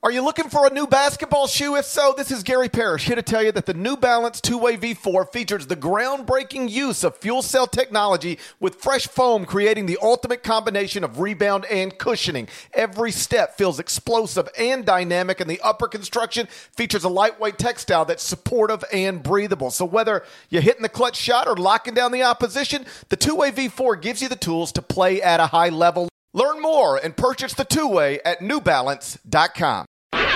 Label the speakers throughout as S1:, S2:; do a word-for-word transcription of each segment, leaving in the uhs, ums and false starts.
S1: Are you looking for a new basketball shoe? If so, this is Gary Parrish here to tell you that the New Balance two-way V four features the groundbreaking use of fuel cell technology with fresh foam, creating the ultimate combination of rebound and cushioning. Every step feels explosive and dynamic, and the upper construction features a lightweight textile that's supportive and breathable. So whether you're hitting the clutch shot or locking down the opposition, the two-way V four gives you the tools to play at a high level. Learn more and purchase the two-way at new balance dot com.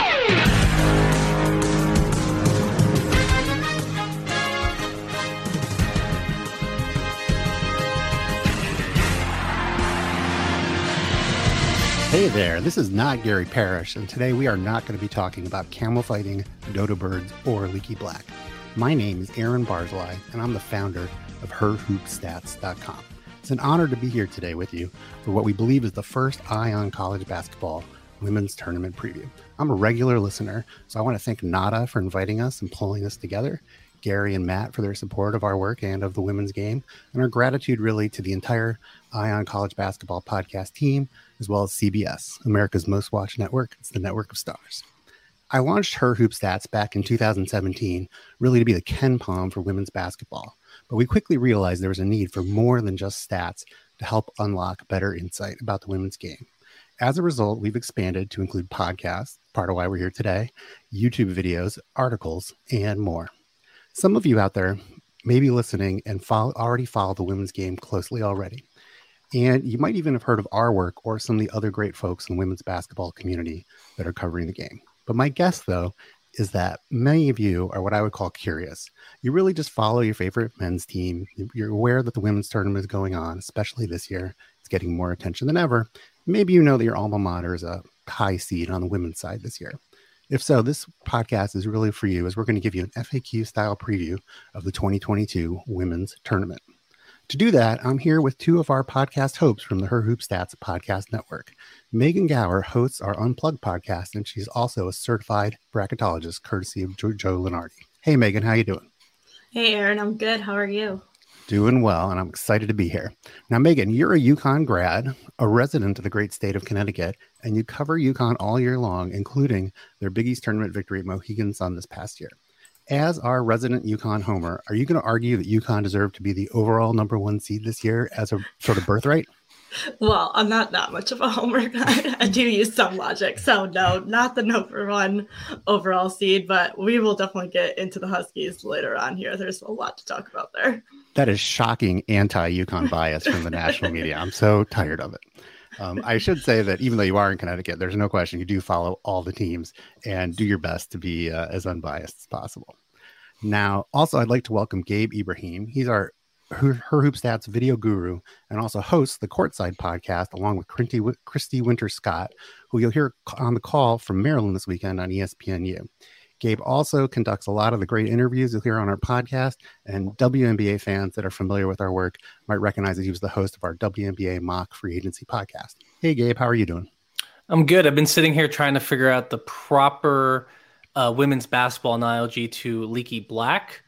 S2: Hey there, this is not Gary Parrish, and today we are not going to be talking about camel fighting, dodo birds, or leaky black. My name is Aaron Barzilai, and I'm the founder of her hoop stats dot com. It's an honor to be here today with you for what we believe is the first Eye on College Basketball women's tournament preview. I'm a regular listener, so I want to thank Nada for inviting us and pulling us together, Gary and Matt for their support of our work and of the women's game, and our gratitude really to the entire Eye on College Basketball podcast team, as well as C B S, America's most watched network. It's the network of stars. I launched Her Hoop Stats back in two thousand seventeen, really to be the Ken Palm for women's basketball. But we quickly realized there was a need for more than just stats to help unlock better insight about the women's game. As a result, we've expanded to include podcasts, part of why we're here today, YouTube videos, articles, and more. Some of you out there may be listening and follow, already follow the women's game closely already. And you might even have heard of our work or some of the other great folks in the women's basketball community that are covering the game. But my guess, though, is that many of you are what I would call curious. You really just follow your favorite men's team. You're aware that the women's tournament is going on, especially this year. It's getting more attention than ever. Maybe you know that your alma mater is a high seed on the women's side this year. If so, this podcast is really for you, as we're going to give you an F A Q-style preview of the twenty twenty-two women's tournament. To do that, I'm here with two of our podcast hosts from the Her Hoop Stats podcast network. Megan Gower hosts our Unplugged podcast, and she's also a certified bracketologist, courtesy of Joe, Joe Lenardi. Hey, Megan, how you doing?
S3: Hey, Aaron, I'm good. How are you?
S2: Doing well, and I'm excited to be here. Now, Megan, you're a UConn grad, a resident of the great state of Connecticut, and you cover UConn all year long, including their Big East tournament victory at Mohegan Sun this past year. As our resident UConn homer, are you going to argue that UConn deserved to be the overall number one seed this year as a sort of birthright?
S3: Well, I'm not that much of a homer. I do use some logic. So no, not the number one overall seed, but we will definitely get into the Huskies later on here. There's a lot to talk about there.
S2: That is shocking anti-UConn bias from the national media. I'm so tired of it. Um, I should say that even though you are in Connecticut, there's no question you do follow all the teams and do your best to be uh, as unbiased as possible. Now, also, I'd like to welcome Gabe Ibrahim. He's our Her, Her Hoop Stats video guru and also hosts the Courtside podcast along with Christy, Christy Winter-Scott, who you'll hear on the call from Maryland this weekend on E S P N U. Gabe also conducts a lot of the great interviews you'll hear on our podcast, and W N B A fans that are familiar with our work might recognize that he was the host of our W N B A mock free agency podcast. Hey, Gabe, how are you doing?
S4: I'm good. I've been sitting here trying to figure out the proper uh, women's basketball analogy to leaky black.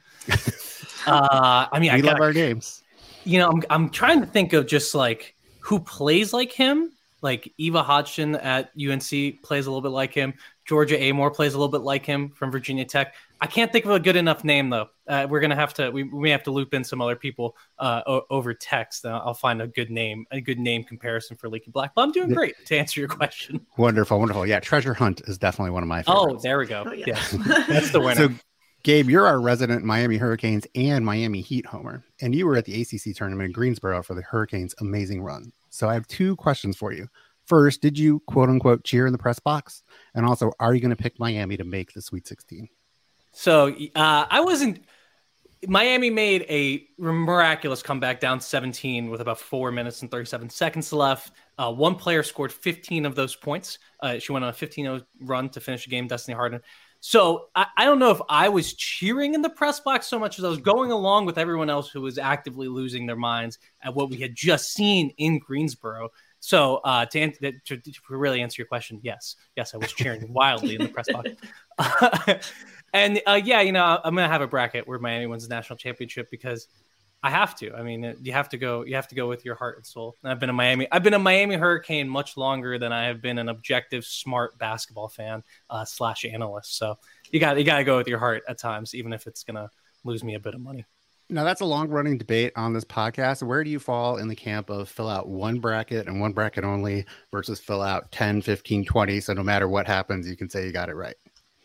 S4: uh, I mean,
S2: we
S4: I
S2: love
S4: gotta,
S2: our games.
S4: You know, I'm I'm trying to think of just like who plays like him. Like Eva Hodgson at U N C plays a little bit like him. Georgia Amore plays a little bit like him from Virginia Tech. I can't think of a good enough name, though. Uh, we're going to have to, we, we may have to loop in some other people uh, o- over text. Uh, I'll find a good name, a good name comparison for Leaky Black. But I'm doing great to answer your question.
S2: Wonderful, wonderful. Yeah, Treasure Hunt is definitely one of my favorites.
S4: Oh, there we go.
S3: Oh, yeah.
S4: Yes, that's the winner.
S2: So, Gabe, you're our resident Miami Hurricanes and Miami Heat homer, and you were at the A C C tournament in Greensboro for the Hurricanes' amazing run. So I have two questions for you. First, did you quote unquote cheer in the press box? And also, are you going to pick Miami to make the Sweet sixteen?
S4: So uh, I wasn't. Miami made a miraculous comeback down seventeen with about four minutes and thirty-seven seconds left. Uh, one player scored fifteen of those points. Uh, she went on a fifteen oh run to finish the game, Destiny Harden. So I, I don't know if I was cheering in the press box so much as I was going along with everyone else who was actively losing their minds at what we had just seen in Greensboro. So uh, to, an- to, to really answer your question, yes. Yes, I was cheering wildly in the press box. Uh, and uh, yeah, you know, I'm going to have a bracket where Miami wins the national championship because I have to. I mean, you have to go. You have to go with your heart and soul. And I've been a Miami. I've been a Miami Hurricane much longer than I have been an objective, smart basketball fan uh, slash analyst. So you got you got to go with your heart at times, even if it's gonna lose me a bit of money.
S2: Now, that's a long-running debate on this podcast. Where do you fall in the camp of fill out one bracket and one bracket only versus fill out ten, fifteen, twenty? So no matter what happens, you can say you got it right.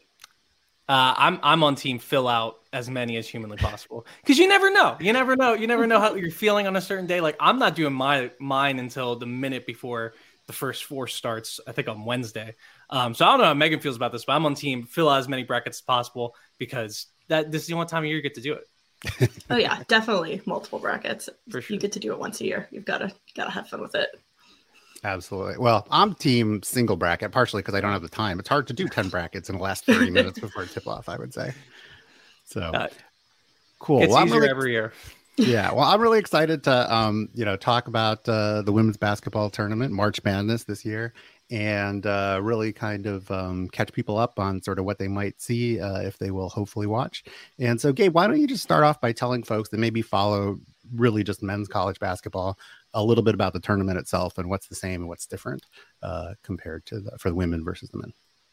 S4: Uh, I'm I'm on team fill out as many as humanly possible, because you never know. You never know. You never know how you're feeling on a certain day. Like, I'm not doing my mine until the minute before the first four starts, I think on Wednesday. Um, so I don't know how Megan feels about this, but I'm on team fill out as many brackets as possible, because that this is the only time of year you get to do it.
S3: Oh yeah, definitely multiple brackets.
S4: For sure.
S3: You get to do it once a year. You've got to got to have fun with it.
S2: Absolutely. Well, I'm team single bracket, partially because I don't have the time. It's hard to do ten brackets in the last thirty minutes before tip off, I would say. So
S4: uh,
S2: cool.
S4: It's
S2: well,
S4: easier
S2: I'm really,
S4: every year.
S2: Yeah. Well, I'm really excited to, um, you know, talk about uh, the women's basketball tournament, March Madness this year, and uh, really kind of um, catch people up on sort of what they might see uh, if they will hopefully watch. And so, Gabe, why don't you just start off by telling folks that maybe follow really just men's college basketball a little bit about the tournament itself and what's the same and what's different uh, compared to the, for the women versus the men.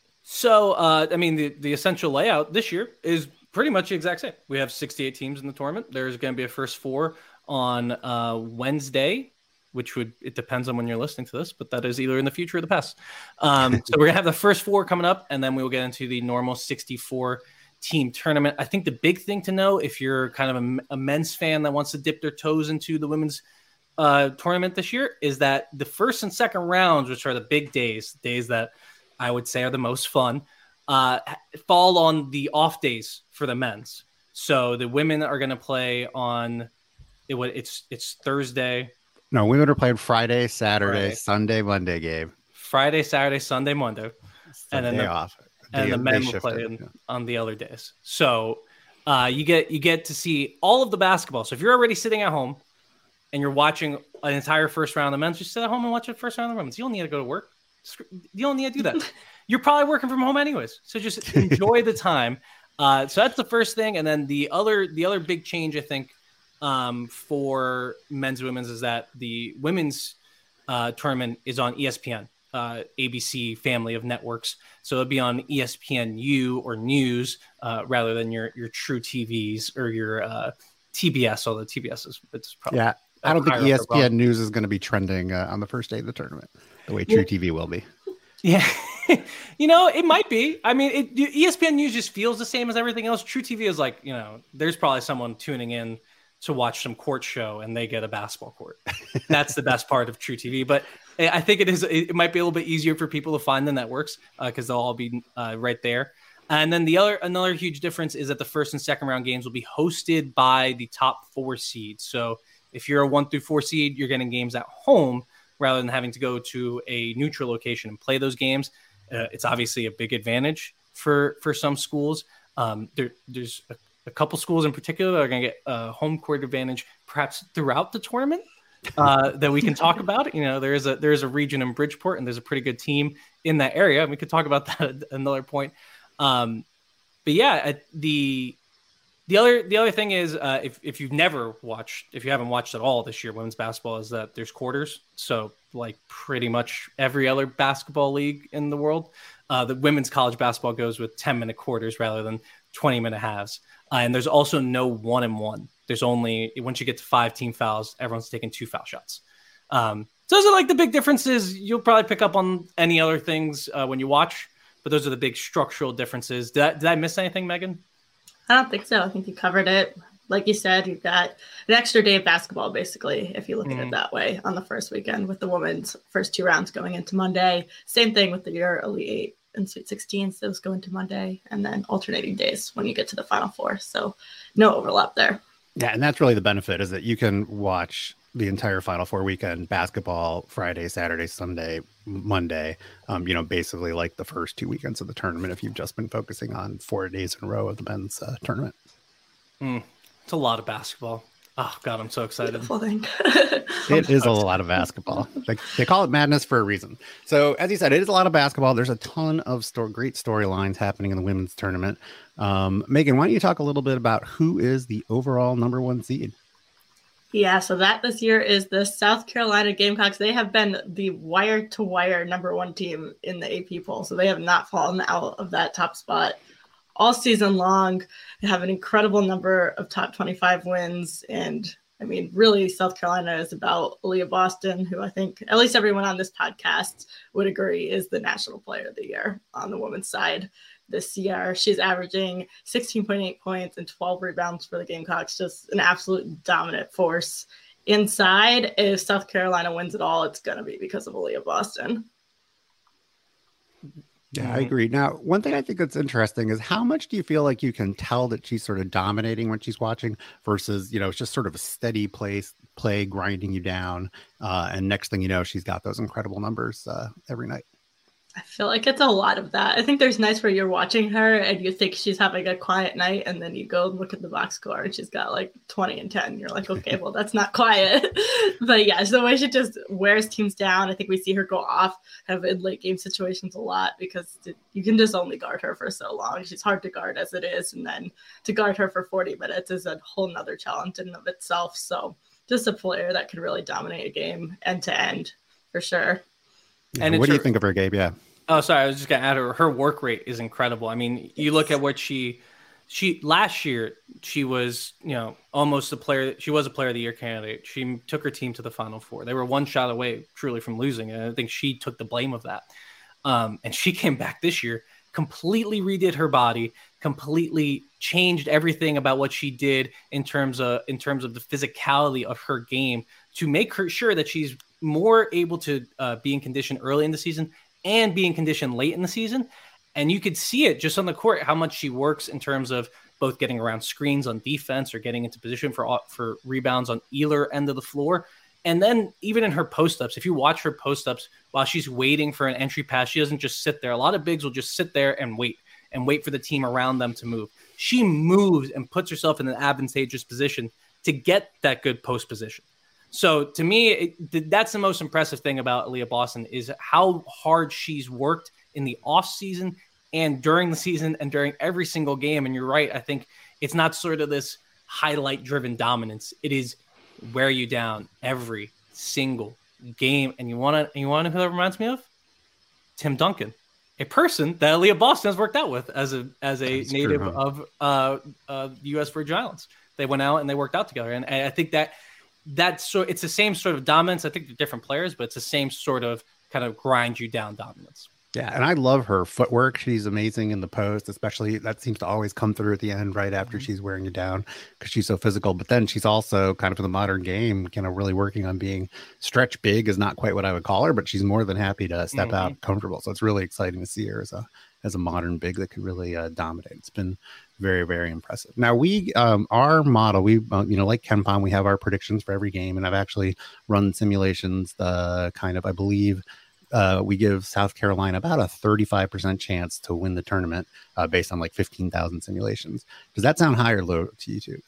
S4: So, uh, I mean, the, the essential layout this year is pretty much the exact same. We have sixty-eight teams in the tournament. There's going to be a first four on uh, Wednesday, which would, it depends on when you're listening to this, but that is either in the future or the past. Um, so we're going to have the first four coming up, and then we will get into the normal sixty-four team tournament. I think the big thing to know, if you're kind of a, a men's fan that wants to dip their toes into the women's uh, tournament this year, is that the first and second rounds, which are the big days, days that I would say are the most fun, uh, fall on the off days for the men's. So the women are going to play on it. It's it's Thursday.
S2: No, women are playing Friday, Saturday,
S4: Friday.
S2: Sunday, Monday, Gabe.
S4: Friday, Saturday, Sunday, Monday,
S2: and then
S4: the,
S2: off.
S4: And
S2: they,
S4: the men will play in, yeah. on the other days. So uh, you get you get to see all of the basketball. So if you're already sitting at home and you're watching an entire first round of the men's, just sit at home and watch the first round of the women's. You don't need to go to work. You don't need to do that. You're probably working from home anyways. So just enjoy the time. Uh, so that's the first thing. And then the other the other big change, I think, um, for men's and women's is that the women's uh, tournament is on E S P N, uh, A B C family of networks. So it'll be on E S P N U or News uh, rather than your your True T Vs or your uh, T B S, although T B S is it's probably
S2: yeah. I don't think E S P N News is going to be trending uh, on the first day of the tournament the way True yeah. T V will be.
S4: Yeah. You know, it might be. I mean, it, E S P N News just feels the same as everything else. True T V is like, you know, there's probably someone tuning in to watch some court show and they get a basketball court. That's the best part of True T V. But I think it is. It might be a little bit easier for people to find the networks because uh, they'll all be uh, right there. And then the other another huge difference is that the first and second round games will be hosted by the top four seeds. So if you're a one through four seed, you're getting games at home rather than having to go to a neutral location and play those games. Uh, it's obviously a big advantage for, for some schools. Um, there, there's a, a couple schools in particular that are going to get a home court advantage perhaps throughout the tournament uh, that we can talk about. You know, there is a there is a region in Bridgeport, and there's a pretty good team in that area. We could talk about that at another point. Um, but yeah, the the other the other thing is uh, if if you've never watched, if you haven't watched at all this year, women's basketball, is that there's quarters. So like pretty much every other basketball league in the world, uh, the women's college basketball goes with ten minute quarters rather than twenty minute halves. Uh, and there's also no one and one. There's only, once you get to five team fouls, everyone's taking two foul shots. Um, so those are like the big differences. You'll probably pick up on any other things uh, when you watch, but those are the big structural differences. Did I, did I miss anything, Megan?
S3: I don't think so. I think you covered it. Like you said, you've got an extra day of basketball, basically, if you look mm-hmm. at it that way, on the first weekend with the women's first two rounds going into Monday. Same thing with the your Elite Eight and Sweet sixteens. Those go into Monday, and then alternating days when you get to the Final Four. So no overlap there.
S2: Yeah, and that's really the benefit, is that you can watch the entire Final Four weekend basketball Friday, Saturday, Sunday, Monday, um, you know, basically like the first two weekends of the tournament if you've just been focusing on four days in a row of the men's uh, tournament.
S4: Mm. It's a lot of basketball. Oh, God, I'm so excited.
S2: It is a lot of basketball. They, they call it madness for a reason. So, as you said, it is a lot of basketball. There's a ton of sto- great storylines happening in the women's tournament. Um, Megan, why don't you talk a little bit about who is the overall number one seed?
S3: Yeah, so that this year is the South Carolina Gamecocks. They have been the wire-to-wire number one team in the A P poll, so they have not fallen out of that top spot all season long. They have an incredible number of top twenty-five wins, and I mean, really, South Carolina is about Aaliyah Boston, who I think at least everyone on this podcast would agree is the National Player of the Year on the women's side this year. She's averaging sixteen point eight points and twelve rebounds for the Gamecocks, just an absolute dominant force inside. If South Carolina wins it all, it's going to be because of Aaliyah Boston.
S2: Yeah, I agree. Now, one thing I think that's interesting is how much do you feel like you can tell that she's sort of dominating when she's watching versus, you know, it's just sort of a steady place, play grinding you down. Uh, and next thing you know, she's got those incredible numbers uh, every night.
S3: I feel like it's a lot of that. I think there's nights where you're watching her and you think she's having a quiet night, and then you go and look at the box score and she's got like twenty and ten. You're like, okay, well, that's not quiet. But yeah, so the way she just wears teams down. I think we see her go off kind of in late game situations a lot because you can just only guard her for so long. She's hard to guard as it is. And then to guard her for forty minutes is a whole nother challenge in and of itself. So just a player that can really dominate a game end to end for sure.
S2: And what do you think of her, Gabe? Yeah.
S4: Oh, sorry. I was just going to add her. Her work rate is incredible. I mean, you look at what she, she last year, she was, you know, almost a player. She was a player of the year candidate. She took her team to the Final Four. They were one shot away truly from losing. And I think she took the blame of that. Um, and she came back this year, completely redid her body, completely changed everything about what she did in terms of, in terms of the physicality of her game to make her sure that she's more able to uh, be in condition early in the season and be in condition late in the season. And you could see it just on the court, how much she works in terms of both getting around screens on defense or getting into position for, for rebounds on either end of the floor. And then even in her post-ups, if you watch her post-ups while she's waiting for an entry pass, she doesn't just sit there. A lot of bigs will just sit there and wait and wait for the team around them to move. She moves and puts herself in an advantageous position to get that good post position. So to me, it, that's the most impressive thing about Aaliyah Boston is how hard she's worked in the off season and during the season and during every single game. And you're right. I think it's not sort of this highlight driven dominance. It is wear you down every single game. And you want to, you want to know who that reminds me of? Tim Duncan, a person that Aaliyah Boston has worked out with as a, as a that's native true, huh? of uh, uh, U S Virgin Islands. They went out and they worked out together. And, and I think that, That's so it's the same sort of dominance. I think they're different players, but it's the same sort of kind of grind you down dominance.
S2: Yeah, and I love her footwork. She's amazing in the post, especially that seems to always come through at the end right after mm-hmm. she's wearing you down because she's so physical. But then she's also kind of in the modern game, kind of really working on being stretch big is not quite what I would call her, but she's more than happy to step mm-hmm. out comfortable. So it's really exciting to see her as a as a modern big that could really uh, dominate. It's been very, very impressive. Now we, um, our model, we, uh, you know, like KenPom, we have our predictions for every game, and I've actually run simulations. The kind of, I believe, uh, we give South Carolina about a thirty-five percent chance to win the tournament uh, based on like fifteen thousand simulations. Does that sound high or low to you two?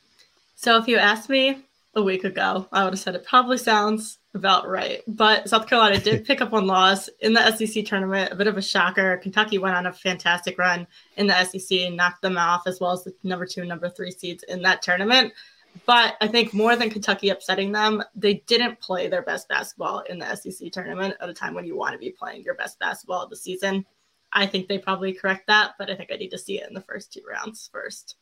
S3: So if you asked me a week ago, I would have said it probably sounds about right. But South Carolina did pick up one loss in the S E C tournament, a bit of a shocker. Kentucky went on a fantastic run in the S E C and knocked them off, as well as the number two, number three seeds in that tournament. But I think more than Kentucky upsetting them, they didn't play their best basketball in the S E C tournament at a time when you want to be playing your best basketball of the season. I think they probably correct that, but I think I need to see it in the first two rounds first.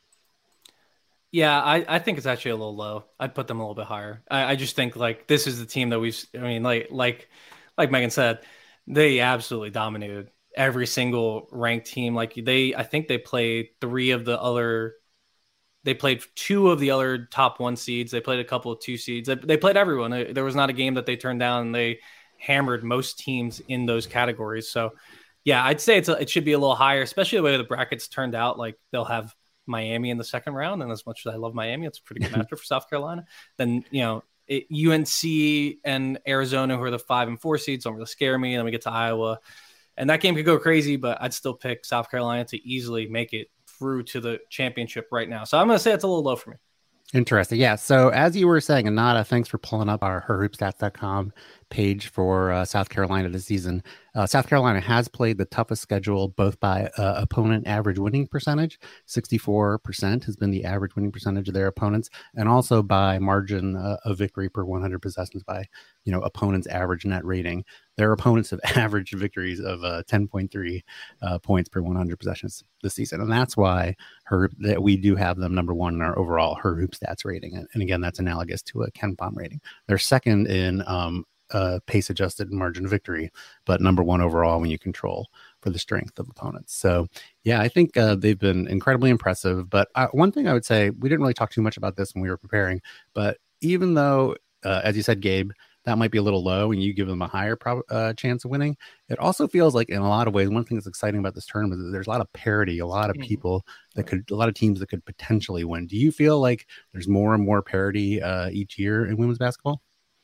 S4: Yeah, I, I think it's actually a little low. I'd put them a little bit higher. I, I just think like this is the team that we've, I mean, like, like, like Megan said, they absolutely dominated every single ranked team. Like they, I think they played three of the other, they played two of the other top one seeds. They played a couple of two seeds. They, they played everyone. There was not a game that they turned down, and they hammered most teams in those categories. So yeah, I'd say it's a, it should be a little higher, especially the way the brackets turned out. Like they'll have Miami in the second round, and as much as I love Miami, it's a pretty good matchup for South Carolina. Then you know it, U N C and Arizona, who are the five and four seeds, don't really scare me. Then we get to Iowa, and that game could go crazy, but I'd still pick South Carolina to easily make it through to the championship right now. So I'm going to say it's a little low for me.
S2: Interesting. Yeah. So as you were saying, Anata, thanks for pulling up our her hoop stats dot com page for uh, South Carolina this season. Uh, South Carolina has played the toughest schedule, both by uh, opponent average winning percentage. sixty-four percent has been the average winning percentage of their opponents, and also by margin uh, of victory per one hundred possessions by, you know, opponents' average net rating. Their opponents have averaged victories of uh, ten point three uh, points per one hundred possessions this season. And that's why her that we do have them number one in our overall her hoop stats rating. And, and again, that's analogous to a KenPom rating. They're second in um, uh, pace adjusted margin of victory, but number one overall when you control for the strength of opponents. So yeah, I think uh, they've been incredibly impressive. But uh, one thing I would say, we didn't really talk too much about this when we were preparing, but even though, uh, as you said, Gabe, that might be a little low and you give them a higher pro- uh, chance of winning, it also feels like in a lot of ways, one thing that's exciting about this tournament is there's a lot of parity, a lot of people that could, a lot of teams that could potentially win. Do you feel like there's more and more parity uh, each year in women's basketball?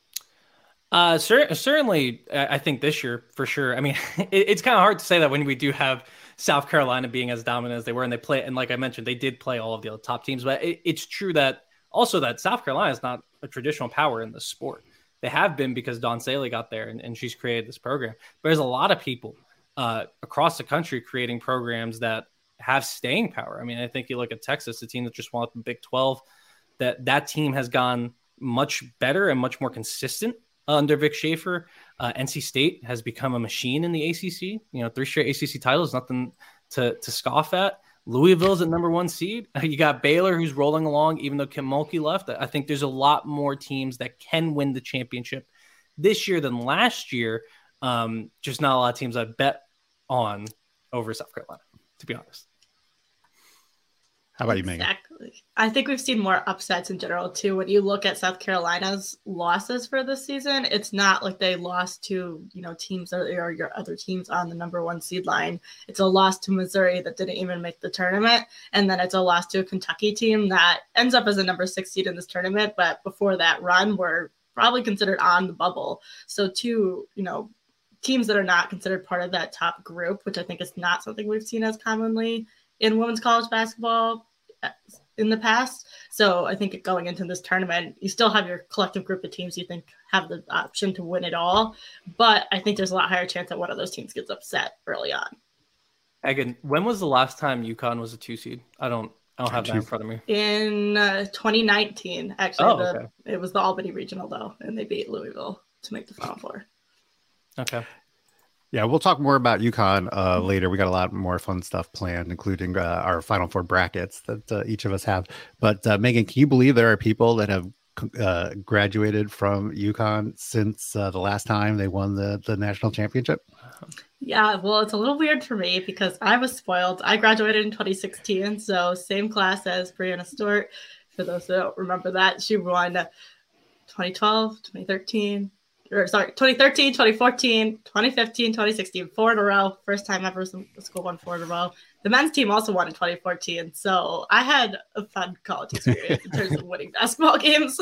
S4: Uh, cer- certainly, I think this year for sure. I mean, it, it's kind of hard to say that when we do have South Carolina being as dominant as they were, and they play, and like I mentioned, they did play all of the other top teams. But it, it's true that also that South Carolina is not a traditional power in the sport. They have been because Dawn Staley got there and, and she's created this program. But there's a lot of people uh, across the country creating programs that have staying power. I mean, I think you look at Texas, the team that just won the Big twelve, that that team has gone much better and much more consistent under Vic Schaefer. Uh, N C State has become a machine in the A C C. You know, three straight A C C titles, nothing to, to scoff at. Louisville's at number one seed. You got Baylor, who's rolling along, even though Kim Mulkey left. I think there's a lot more teams that can win the championship this year than last year. Um, just not a lot of teams I bet on over South Carolina, to be honest.
S2: How about you, Megan?
S3: Exactly. I think we've seen more upsets in general, too. When you look at South Carolina's losses for this season, it's not like they lost to, you know, teams or, or your other teams on the number one seed line. It's a loss to Missouri that didn't even make the tournament. And then it's a loss to a Kentucky team that ends up as a number six seed in this tournament. But before that run, were probably considered on the bubble. So two, you know, teams that are not considered part of that top group, which I think is not something we've seen as commonly in women's college basketball in the past. So I think going into this tournament, you still have your collective group of teams you think have the option to win it all. But I think there's a lot higher chance that one of those teams gets upset early on.
S4: Again, when was the last time UConn was a two seed? I don't I don't have that in front of me.
S3: In uh, twenty nineteen, actually.
S4: Oh,
S3: the,
S4: okay.
S3: It was the Albany Regional, though, and they beat Louisville to make the Final Four.
S4: Okay.
S2: Yeah, we'll talk more about UConn uh, later. We got a lot more fun stuff planned, including uh, our Final Four brackets that uh, each of us have. But uh, Megan, can you believe there are people that have uh, graduated from UConn since uh, the last time they won the, the national championship?
S3: Yeah, well, it's a little weird for me because I was spoiled. I graduated in twenty sixteen, so same class as Brianna Stewart. For those that don't remember that, she won twenty twelve, twenty thirteen, or sorry, twenty thirteen, twenty fourteen, twenty fifteen, twenty sixteen, four in a row. First time ever the school won four in a row. The men's team also won in twenty fourteen. So I had a fun college experience in terms of winning basketball games.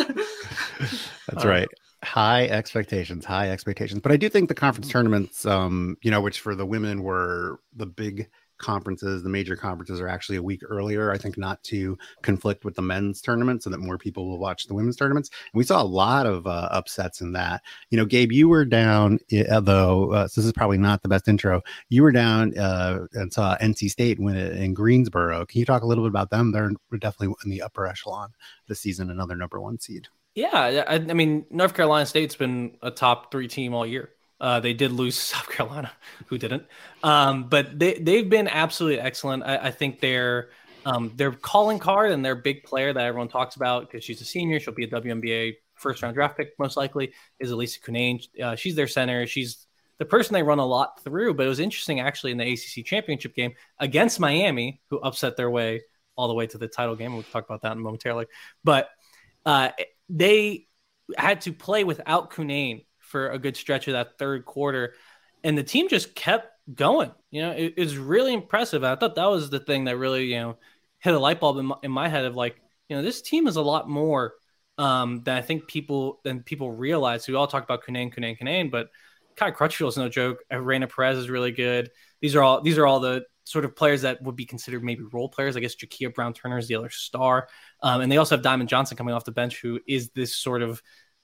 S2: That's right. High expectations, high expectations. But I do think the conference tournaments, um, you know, which for the women were the big conferences, the major conferences are actually a week earlier, I think, not to conflict with the men's tournament so that more people will watch the women's tournaments. And we saw a lot of uh, upsets in that. You know, Gabe, you were down, uh, though, uh, so this is probably not the best intro. You were down uh, and saw N C State win it in Greensboro. Can you talk a little bit about them? They're definitely in the upper echelon this season, another number one seed.
S4: Yeah, I, I mean, North Carolina State's been a top three team all year. Uh, they did lose South Carolina, who didn't. Um, but they, they've been absolutely excellent. I, I think their um, their calling card and their big player that everyone talks about, because she's a senior, she'll be a W N B A first-round draft pick most likely, is Elisa Cunane. Uh, she's their center. She's the person they run a lot through. But it was interesting, actually, in the A C C championship game against Miami, who upset their way all the way to the title game. We'll talk about that momentarily. But uh, they had to play without Cunane for a good stretch of that third quarter, and the team just kept going. You know, it, it was really impressive. I thought that was the thing that really, you know, hit a light bulb in my, in my head of like, you know, this team is a lot more um, than I think people than people realize. We all talk about Cunane, Cunane, Cunane, but Kai Crutchfield is no joke. Reina Perez is really good. These are all these are all the sort of players that would be considered maybe role players. I guess Jakia Brown Turner is the other star, um, and they also have Diamond Johnson coming off the bench, who is this sort of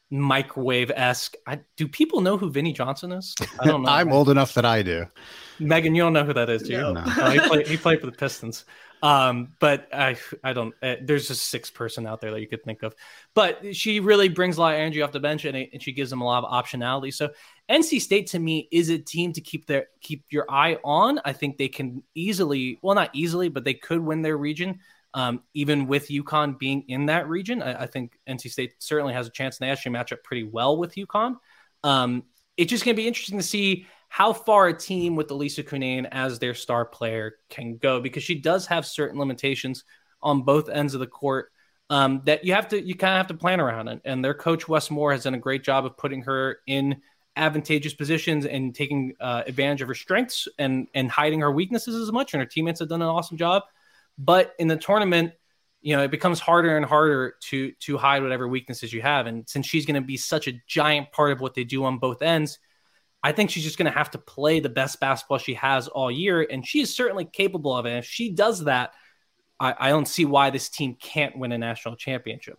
S4: microwave-esque. I, do people know who Vinnie Johnson is? I don't know.
S2: I'm old enough that I do.
S4: Megan, you don't know who that is, do you?
S3: No.
S2: No.
S4: Oh, he, played, he played for the Pistons. Um, but I, I don't. Uh, there's just six person out there that you could think of. But she really brings a lot of energy off the bench, and, it, and she gives them a lot of optionality. So N C State to me is a team to keep their keep your eye on. I think they can easily, well, not easily, but they could win their region. Um, even with UConn being in that region, I, I think N C State certainly has a chance, and they actually match up pretty well with UConn. Um, it's just going to be interesting to see how far a team with Elisa Cunane as their star player can go, because she does have certain limitations on both ends of the court um, that you have to, you kind of have to plan around. And, and their coach, Wes Moore, has done a great job of putting her in advantageous positions and taking uh, advantage of her strengths and, and hiding her weaknesses as much. And her teammates have done an awesome job. But in the tournament, you know, it becomes harder and harder to, to hide whatever weaknesses you have. And since she's going to be such a giant part of what they do on both ends, I think she's just going to have to play the best basketball she has all year, and she is certainly capable of it. And if she does that, I, I don't see why this team can't win a national championship.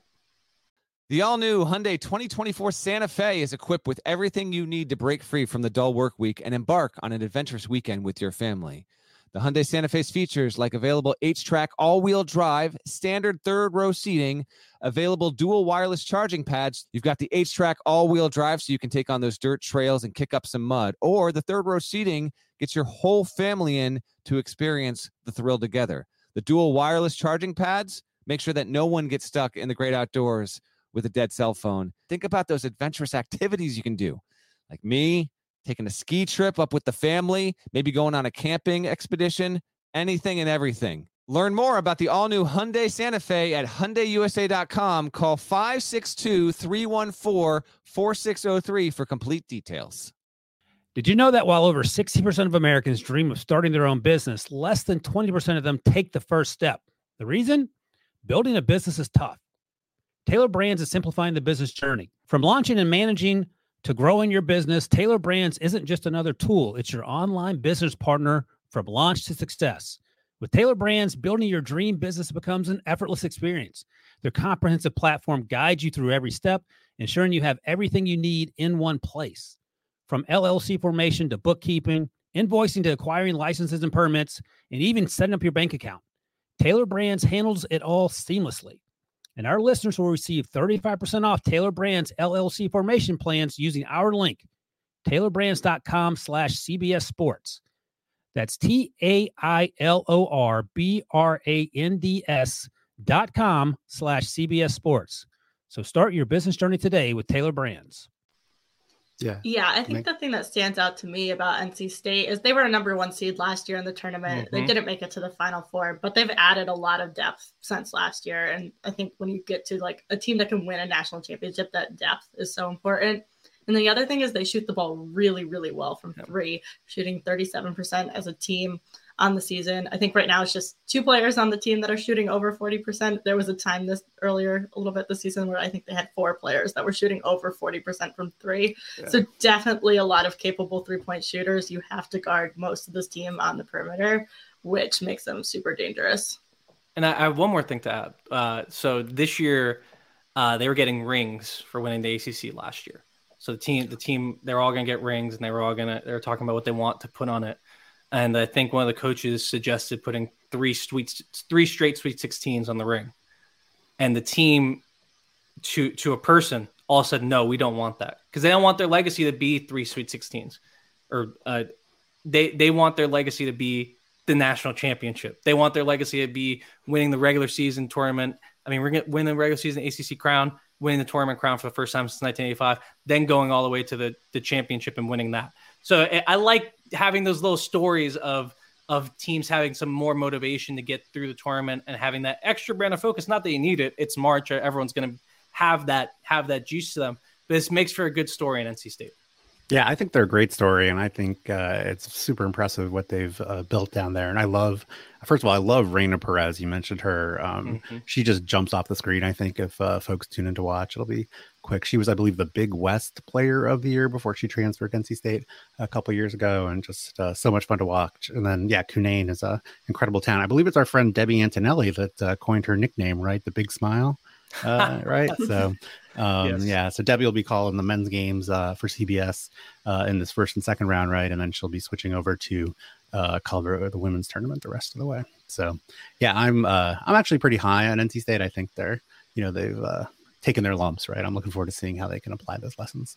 S5: The all-new Hyundai twenty twenty-four Santa Fe is equipped with everything you need to break free from the dull work week and embark on an adventurous weekend with your family. The Hyundai Santa Fe's features like available H-Track all-wheel drive, standard third-row seating, available dual wireless charging pads. You've got the H-Track all-wheel drive so you can take on those dirt trails and kick up some mud. Or the third-row seating gets your whole family in to experience the thrill together. The dual wireless charging pads make sure that no one gets stuck in the great outdoors with a dead cell phone. Think about those adventurous activities you can do, like me, taking a ski trip up with the family, maybe going on a camping expedition, anything and everything. Learn more about the all-new Hyundai Santa Fe at Hyundai U S A dot com. Call five six two, three one four, four six zero three for complete details.
S6: Did you know that while over sixty percent of Americans dream of starting their own business, less than twenty percent of them take the first step? The reason? Building a business is tough. Taylor Brands is simplifying the business journey. From launching and managing to growing your business, Taylor Brands isn't just another tool. It's your online business partner from launch to success. With Taylor Brands, building your dream business becomes an effortless experience. Their comprehensive platform guides you through every step, ensuring you have everything you need in one place. From L L C formation to bookkeeping, invoicing to acquiring licenses and permits, and even setting up your bank account, Taylor Brands handles it all seamlessly. And our listeners will receive thirty-five percent off Taylor Brands L L C formation plans using our link, taylorbrands.com slash CBS Sports. That's T-A-I-L-O-R-B-R-A-N-D-S dot com slash CBS Sports. So start your business journey today with Taylor Brands.
S2: Yeah.
S3: Yeah, I think
S2: Make-
S3: the thing that stands out to me about N C State is they were a number one seed last year in the tournament.
S4: Mm-hmm.
S3: They didn't make it to the Final Four, but they've added a lot of depth since last year. And I think when you get to like a team that can win a national championship, that depth is so important. And the other thing is they shoot the ball really, really well from three, shooting thirty-seven percent as a team on the season. I think right now it's just two players on the team that are shooting over forty percent. There was a time this earlier, a little bit this season, where I think they had four players that were shooting over forty percent from three. Yeah. So definitely a lot of capable three-point shooters. You have to guard most of this team on the perimeter, which makes them super dangerous.
S4: And I, I have one more thing to add. Uh, so this year, uh, they were getting rings for winning the A C C last year. So the team, the team, they're all going to get rings, and they were all going to, they were talking about what they want to put on it. And I think one of the coaches suggested putting three sweet, three straight Sweet sixteens on the ring. And the team, to to a person, all said, no, we don't want that. Because they don't want their legacy to be three Sweet sixteens. Or uh, they, they want their legacy to be the national championship. They want their legacy to be winning the regular season tournament. I mean, we're going to win the regular season A C C crown, winning the tournament crown for the first time since nineteen eighty-five, then going all the way to the, the championship and winning that. So I, I like having those little stories of of teams having some more motivation to get through the tournament and having that extra brand of focus. Not that you need it. It's March. Everyone's going to have that have that juice to them. But this makes for a good story in N C State.
S2: Yeah, I think they're a great story, and I think uh, it's super impressive what they've uh, built down there. And I love, first of all, I love Reina Perez. You mentioned her. Um, mm-hmm. She just jumps off the screen. I think if uh, folks tune in to watch, it'll be quick. She was, I believe, the Big West Player of the Year before she transferred to N C State a couple years ago, and just uh, so much fun to watch. And then, yeah, Cunane is an incredible talent. I believe it's our friend Debbie Antonelli that uh, coined her nickname, right? The Big Smile. uh, right? So, um,
S4: Yes.
S2: yeah. So Debbie will be calling the men's games uh, for C B S uh, in this first and second round, right? And then she'll be switching over to uh, cover the women's tournament the rest of the way. So, yeah, I'm uh, I'm actually pretty high on N C State. I think they're, you know, they've uh, taken their lumps, right? I'm looking forward to seeing how they can apply those lessons.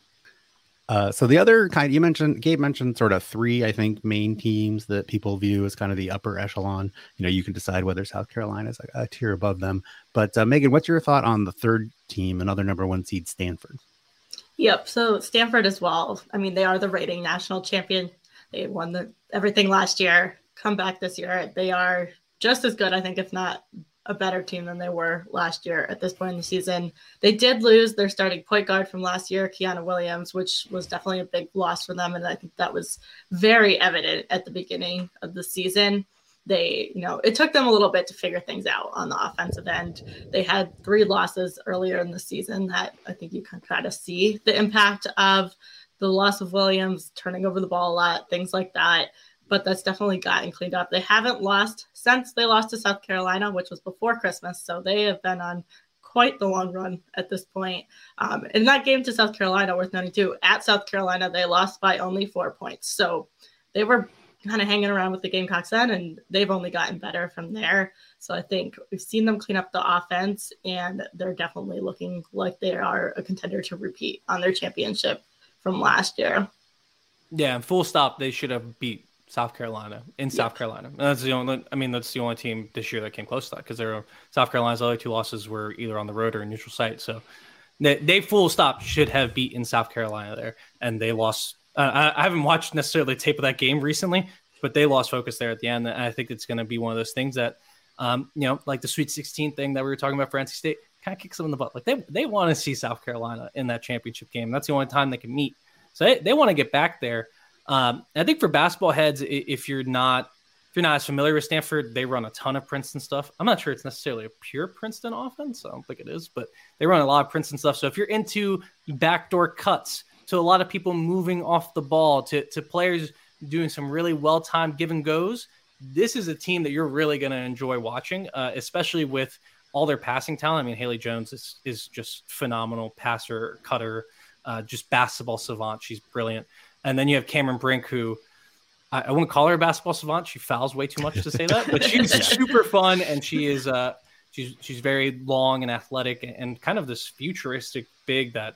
S2: Uh, so the other kind you mentioned, Gabe mentioned sort of three, I think, main teams that people view as kind of the upper echelon. You know, you can decide whether South Carolina is a, a tier above them. But uh, Megan, what's your thought on the third team, another number one seed, Stanford?
S3: Yep. So Stanford as well. I mean, they are the reigning national champion. They won the, everything last year. Come back this year. They are just as good, I think, if not a better team than they were last year at this point in the season. They did lose their starting point guard from last year, Kiana Williams, which was definitely a big loss for them. And I think that was very evident at the beginning of the season. They, you know, it took them a little bit to figure things out on the offensive end. They had three losses earlier in the season that I think you can kind of see the impact of the loss of Williams, turning over the ball a lot, things like that. But that's definitely gotten cleaned up. They haven't lost since they lost to South Carolina, which was before Christmas. So they have been on quite the long run at this point. Um, in that game to South Carolina, worth noting too, at South Carolina, they lost by only four points. So they were kind of hanging around with the Gamecocks then, and they've only gotten better from there. So I think we've seen them clean up the offense, and they're definitely looking like they are a contender to repeat on their championship from last year.
S4: Yeah, and full stop, they should have beat South Carolina in South yeah. Carolina. And that's the only, I mean, that's the only team this year that came close to that, because there South Carolina's other two losses were either on the road or a neutral site. So they, they full stop should have beaten South Carolina there, and they lost. Uh, I, I haven't watched necessarily the tape of that game recently, but they lost focus there at the end. And I think it's going to be one of those things that, um, you know, like the Sweet sixteen thing that we were talking about for N C State, kind of kicks them in the butt. Like they they want to see South Carolina in that championship game. That's the only time they can meet. So they, they want to get back there. Um, I think for basketball heads, if you're not if you're not as familiar with Stanford, they run a ton of Princeton stuff. I'm not sure it's necessarily a pure Princeton offense. I don't think it is, but they run a lot of Princeton stuff. So if you're into backdoor cuts, to a lot of people moving off the ball, to to players doing some really well-timed give and goes, this is a team that you're really going to enjoy watching, uh, especially with all their passing talent. I mean, Haley Jones is is just phenomenal passer, cutter, uh, just basketball savant. She's brilliant. And then you have Cameron Brink, who I, I wouldn't call her a basketball savant. She fouls way too much to say that, but she's super fun, and she is uh, she's she's very long and athletic, and, and kind of this futuristic big that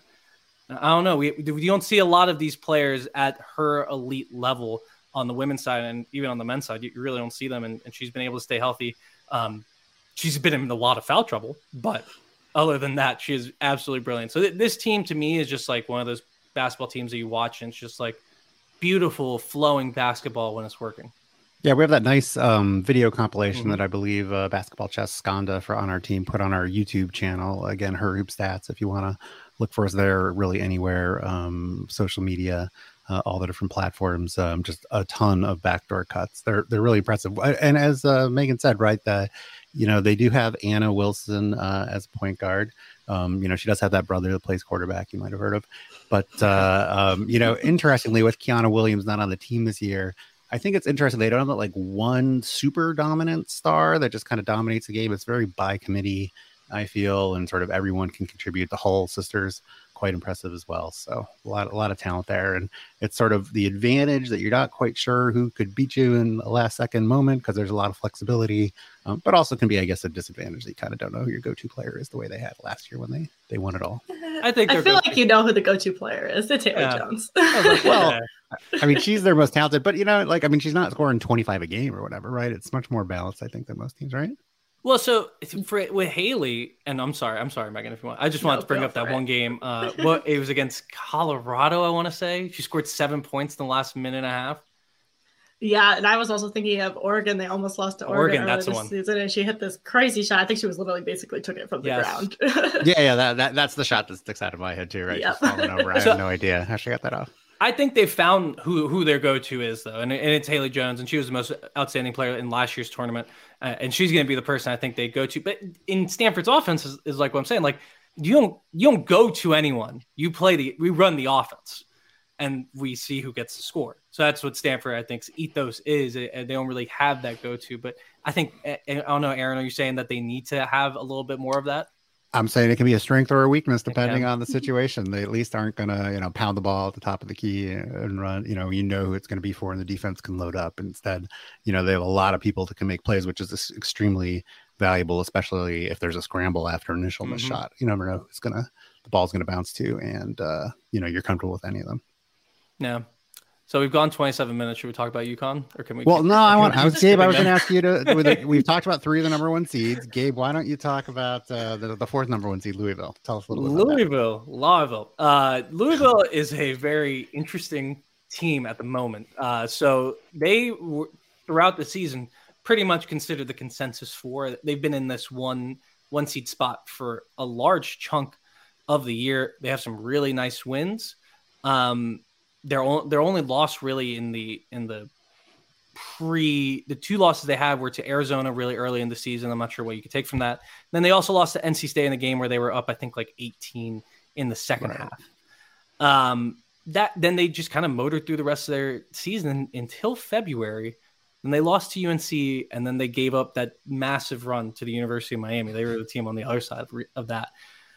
S4: I don't know. We we don't see a lot of these players at her elite level on the women's side, and even on the men's side, you, you really don't see them. And, and she's been able to stay healthy. Um, she's been in a lot of foul trouble, but other than that, she is absolutely brilliant. So th- this team to me is just like one of those basketball teams that you watch, and it's just like beautiful flowing basketball when it's working.
S2: Yeah, we have that nice um, video compilation
S4: mm-hmm.
S2: that I believe uh, Basketball Chess Skanda for on our team put on our YouTube channel. Again, her hoop stats, if you want to look for us there, really anywhere, um, social media, uh, all the different platforms, um, just a ton of backdoor cuts. They're they're really impressive. And as uh, Megan said, right, that you know they do have Anna Wilson uh, as a point guard. Um, you know, she does have that brother that plays quarterback, you might have heard of. But, uh, um, you know, interestingly, with Kiana Williams not on the team this year, I think it's interesting. They don't have like one super dominant star that just kind of dominates the game. It's very by committee, I feel, and sort of everyone can contribute. The Hull sisters, quite impressive as well. So a lot, a lot of talent there. And it's sort of the advantage that you're not quite sure who could beat you in the last second moment, because there's a lot of flexibility, um, but also can be, I guess, a disadvantage that you kind of don't know who your go-to player is the way they had last year when they, they won it all.
S4: I think
S3: I feel go-to. like you know who the go-to player is. It's Taylor yeah. Jones.
S2: Well, I mean, she's their most talented, but you know, like, I mean, she's not scoring twenty-five a game or whatever, right? It's much more balanced, I think, than most teams, right?
S4: Well, so for with Haley, and I'm sorry, I'm sorry, Megan, if you want, I just wanted no, to bring up that it. one game. Uh, what it was against Colorado, I want to say. She scored seven points in the last minute and a half.
S3: Yeah, and I was also thinking of Oregon. They almost lost to Oregon, Oregon that's the one. Season, and she hit this crazy shot. I think she was literally basically took it from the yes. ground.
S2: yeah, yeah, that, that that's the shot that sticks out of my head too, right? Yep. Just falling over. I so, have no idea how she got that off.
S4: I think they found who who their go-to is, though, and, and it's Haley Jones, and she was the most outstanding player in last year's tournament, uh, and she's going to be the person I think they go to. But in Stanford's offense is, is like what I'm saying, like you don't you don't go to anyone. You play the we run the offense, and we see who gets the score. So that's what Stanford, I think's ethos is. They don't really have that go-to, but I think I don't know, Aaron, are you saying that they need to have a little bit more of that?
S2: I'm saying it can be a strength or a weakness depending on the situation. They at least aren't going to, you know, pound the ball at the top of the key and run, you know, you know who it's going to be for, and the defense can load up. Instead, you know, they have a lot of people that can make plays, which is extremely valuable, especially if there's a scramble after an initial missed
S4: Mm-hmm.
S2: shot. You never know who's going to, the ball's going to bounce to, and, uh, you know, you're comfortable with any of them.
S4: Yeah. So we've gone twenty-seven minutes. Should we talk about UConn, or can we?
S2: Well, no, I want. I was Gabe. I was going to
S4: them?
S2: ask you to. With the, we've talked about three of the number one seeds. Gabe, why don't you talk about uh, the the fourth number one seed, Louisville? Tell us a little bit. About
S4: Louisville, Louisville. Uh, Louisville is a very interesting team at the moment. Uh, so they were throughout the season pretty much considered the consensus for. They've been in this one one seed spot for a large chunk of the year. They have some really nice wins. Um, Their only, their only loss really in the in the pre the two losses they had were to Arizona really early in the season. I'm not sure what you could take from that. Then they also lost to N C State in the game where they were up, I think, like eighteen in the second
S2: Right.
S4: half. Um, that then they just kind of motored through the rest of their season until February. Then they lost to U N C, and then they gave up that massive run to the University of Miami. They were the team on the other side of, of that.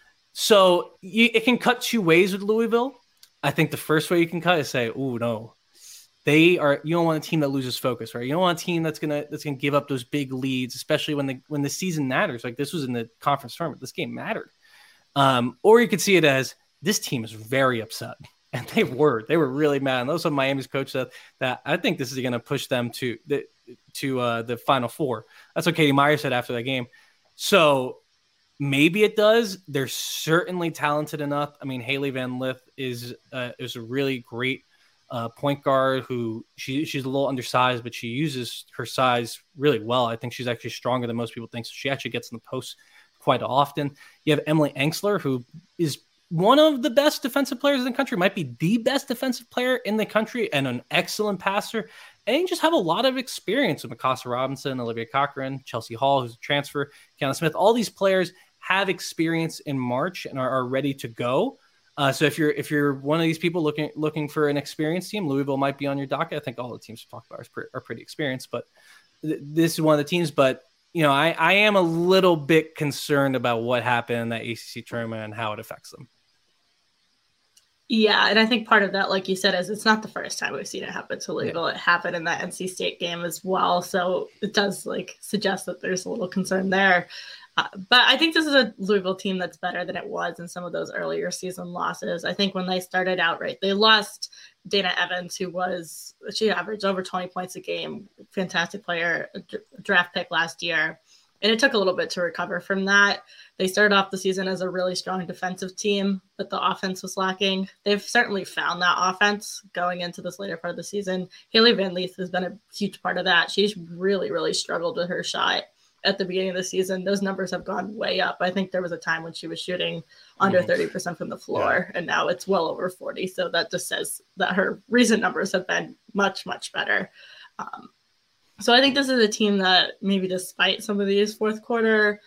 S4: So you, it can cut two ways with Louisville. I think the first way you can cut is say, "Oh no, they are." You don't want a team that loses focus, right? You don't want a team that's gonna that's gonna give up those big leads, especially when the when the season matters. Like this was in the conference tournament, this game mattered. Um, or you could see it as this team is very upset, and they were they were really mad. And also, Miami's coach said that I think this is going to push them to the to uh, the Final Four. That's what Katie Meyer said after that game. So. Maybe it does. They're certainly talented enough. I mean, Haley Van Lith is uh, is a really great uh, point guard who she she's a little undersized, but she uses her size really well. I think she's actually stronger than most people think. So she actually gets in the post quite often. You have Emily Engsler, who is one of the best defensive players in the country, might be the best defensive player in the country, and an excellent passer. And you just have a lot of experience with Mikasa Robinson, Olivia Cochran, Chelsea Hall, who's a transfer, Kiana Smith. All these players have experience in March and are, are ready to go. Uh, so if you're if you're one of these people looking looking for an experienced team, Louisville might be on your docket. I think all the teams we talk about are, pre- are pretty experienced, but th- this is one of the teams. But you know, I, I am a little bit concerned about what happened in that A C C tournament and how it affects them.
S3: Yeah, and I think part of that, like you said, is it's not the first time we've seen it happen to Louisville.
S4: Yeah.
S3: It happened in that N C State game as well, so it does like suggest that there's a little concern there. Uh, but I think this is a Louisville team that's better than it was in some of those earlier season losses. I think when they started out, right, they lost Dana Evans, who was, she averaged over twenty points a game, fantastic player, a draft pick last year. And it took a little bit to recover from that. They started off the season as a really strong defensive team, but the offense was lacking. They've certainly found that offense going into this later part of the season. Haley Van Lith has been a huge part of that. She's really, really struggled with her shot at the beginning of the season. Those numbers have gone way up. I think there was a time when she was shooting under thirty percent from the floor, yeah. and now it's well over forty. So that just says that her recent numbers have been much, much better. Um, so I think this is a team that maybe despite some of these fourth quarter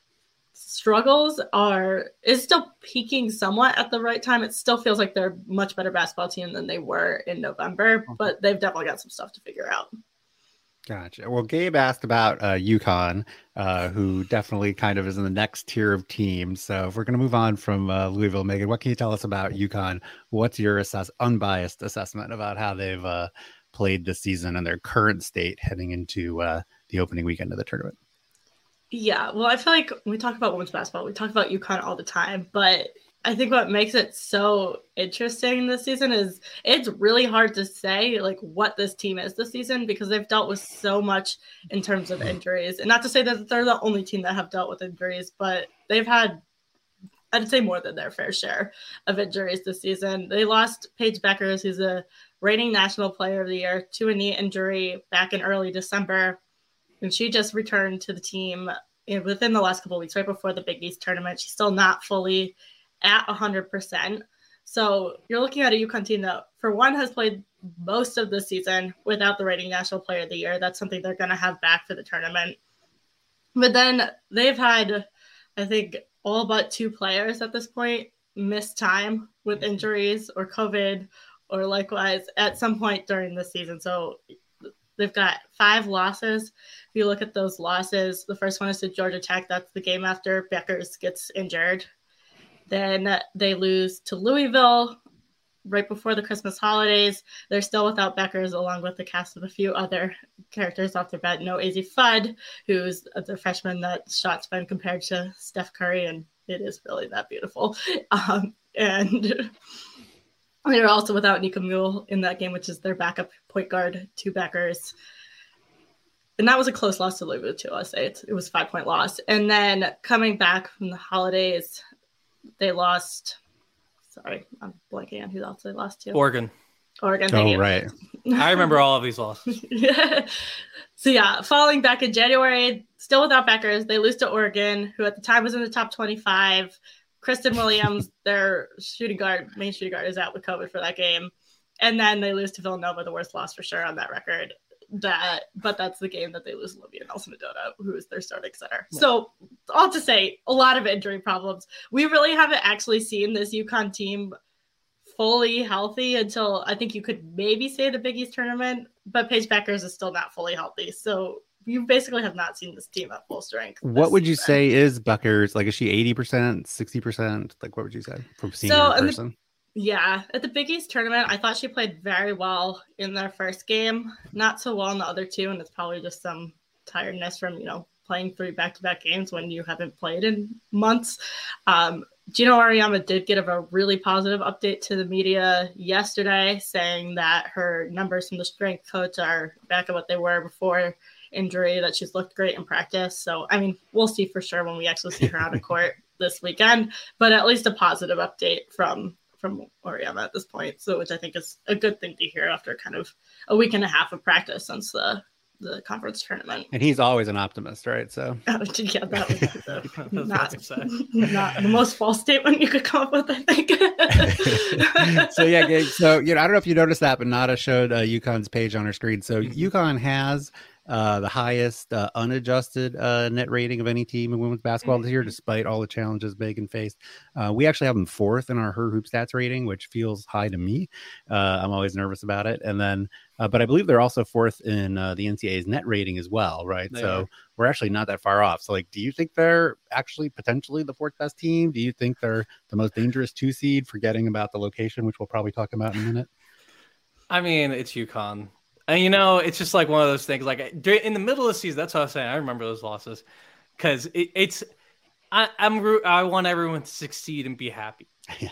S3: struggles are is still peaking somewhat at the right time. It still feels like they're a much better basketball team than they were in November, but they've definitely got some stuff to figure out.
S2: Gotcha. Well, Gabe asked about uh, UConn, uh, who definitely kind of is in the next tier of teams. So if we're going to move on from uh, Louisville, Megan, what can you tell us about UConn? What's your assess- unbiased assessment about how they've uh, played this season and their current state heading into uh, the opening weekend of the tournament?
S3: Yeah, well, I feel like when we talk about women's basketball, we talk about UConn all the time, but I think what makes it so interesting this season is it's really hard to say like what this team is this season because they've dealt with so much in terms of injuries. And not to say that they're the only team that have dealt with injuries, but they've had, I'd say, more than their fair share of injuries this season. They lost Paige Beckers, who's a reigning National Player of the Year, to a knee injury back in early December. And she just returned to the team within the last couple of weeks, right before the Big East tournament. She's still not fully at one hundred percent. So you're looking at a UConn team that, for one, has played most of the season without the reigning National Player of the Year. That's something they're going to have back for the tournament. But then they've had, I think, all but two players at this point miss time with injuries or COVID or likewise at some point during the season. So They've got five losses. If you look at those losses, the first one is to Georgia Tech. That's the game after Beckers gets injured. Then they lose to Louisville right before the Christmas holidays. They're still without Beckers, along with the cast of a few other characters off their bench. No Azzi Fudd, who's the freshman that shot's been compared to Steph Curry, and it is really that beautiful. Um, and they're also without Nico Mule in that game, which is their backup point guard to Beckers. And that was a close loss to Louisville, too. I'll say it, it was a five-point loss. And then coming back from the holidays, they lost. Sorry, I'm blanking on who else they lost to.
S4: Oregon.
S3: Oregon.
S2: Oh,
S3: you.
S2: right.
S4: I remember all of these losses.
S3: Yeah. So, yeah, falling back in January, still without Beckers, they lose to Oregon, who at the time was in the top twenty-five. Kristen Williams, their shooting guard, main shooting guard, is out with COVID for that game. And then they lose to Villanova, the worst loss for sure on that record. That, but that's the game that they lose Olivia Nelson-Ododa, who is their starting center. Yeah. So, all to say, a lot of injury problems. We really haven't actually seen this UConn team fully healthy until I think you could maybe say the Big East tournament, but Paige Beckers is still not fully healthy. So, you basically have not seen this team at full strength.
S2: What would you say is Beckers? Like, is she eighty percent, sixty percent? Like, what would you say from seeing
S3: so,
S2: her in person?
S3: The- Yeah, at the Big East tournament, I thought she played very well in their first game. Not so well in the other two, and it's probably just some tiredness from, you know, playing three back-to-back games when you haven't played in months. Um, Gino Auriemma did get a really positive update to the media yesterday, saying that her numbers from the strength coach are back at what they were before injury, that she's looked great in practice. So, I mean, we'll see for sure when we actually see her on the court this weekend, but at least a positive update from from Auriemma at this point, so which I think is a good thing to hear after kind of a week and a half of practice since the the conference tournament.
S2: And he's always an optimist, right? So
S3: yeah, that would be the, not, not the most false statement you could come up with, I think.
S2: So yeah, so you know, I don't know if you noticed that, but Nada showed uh, UConn's page on her screen. So UConn has uh, the highest uh, unadjusted uh, net rating of any team in women's basketball this year, despite all the challenges Megan faced. Uh, we actually have them fourth in our Her Hoop Stats rating, which feels high to me. Uh, I'm always nervous about it. And then, uh, but I believe they're also fourth in uh, the N C A A's net rating as well, right? They so are. We're actually not that far off. So, like, do you think they're actually potentially the fourth best team? Do you think they're the most dangerous two seed, forgetting about the location, which we'll probably talk about in a minute?
S4: I mean, it's UConn. And, you know, it's just like one of those things, like in the middle of the season, that's what I was saying. I remember those losses because it, it's, I, I'm, I want everyone to succeed and be happy.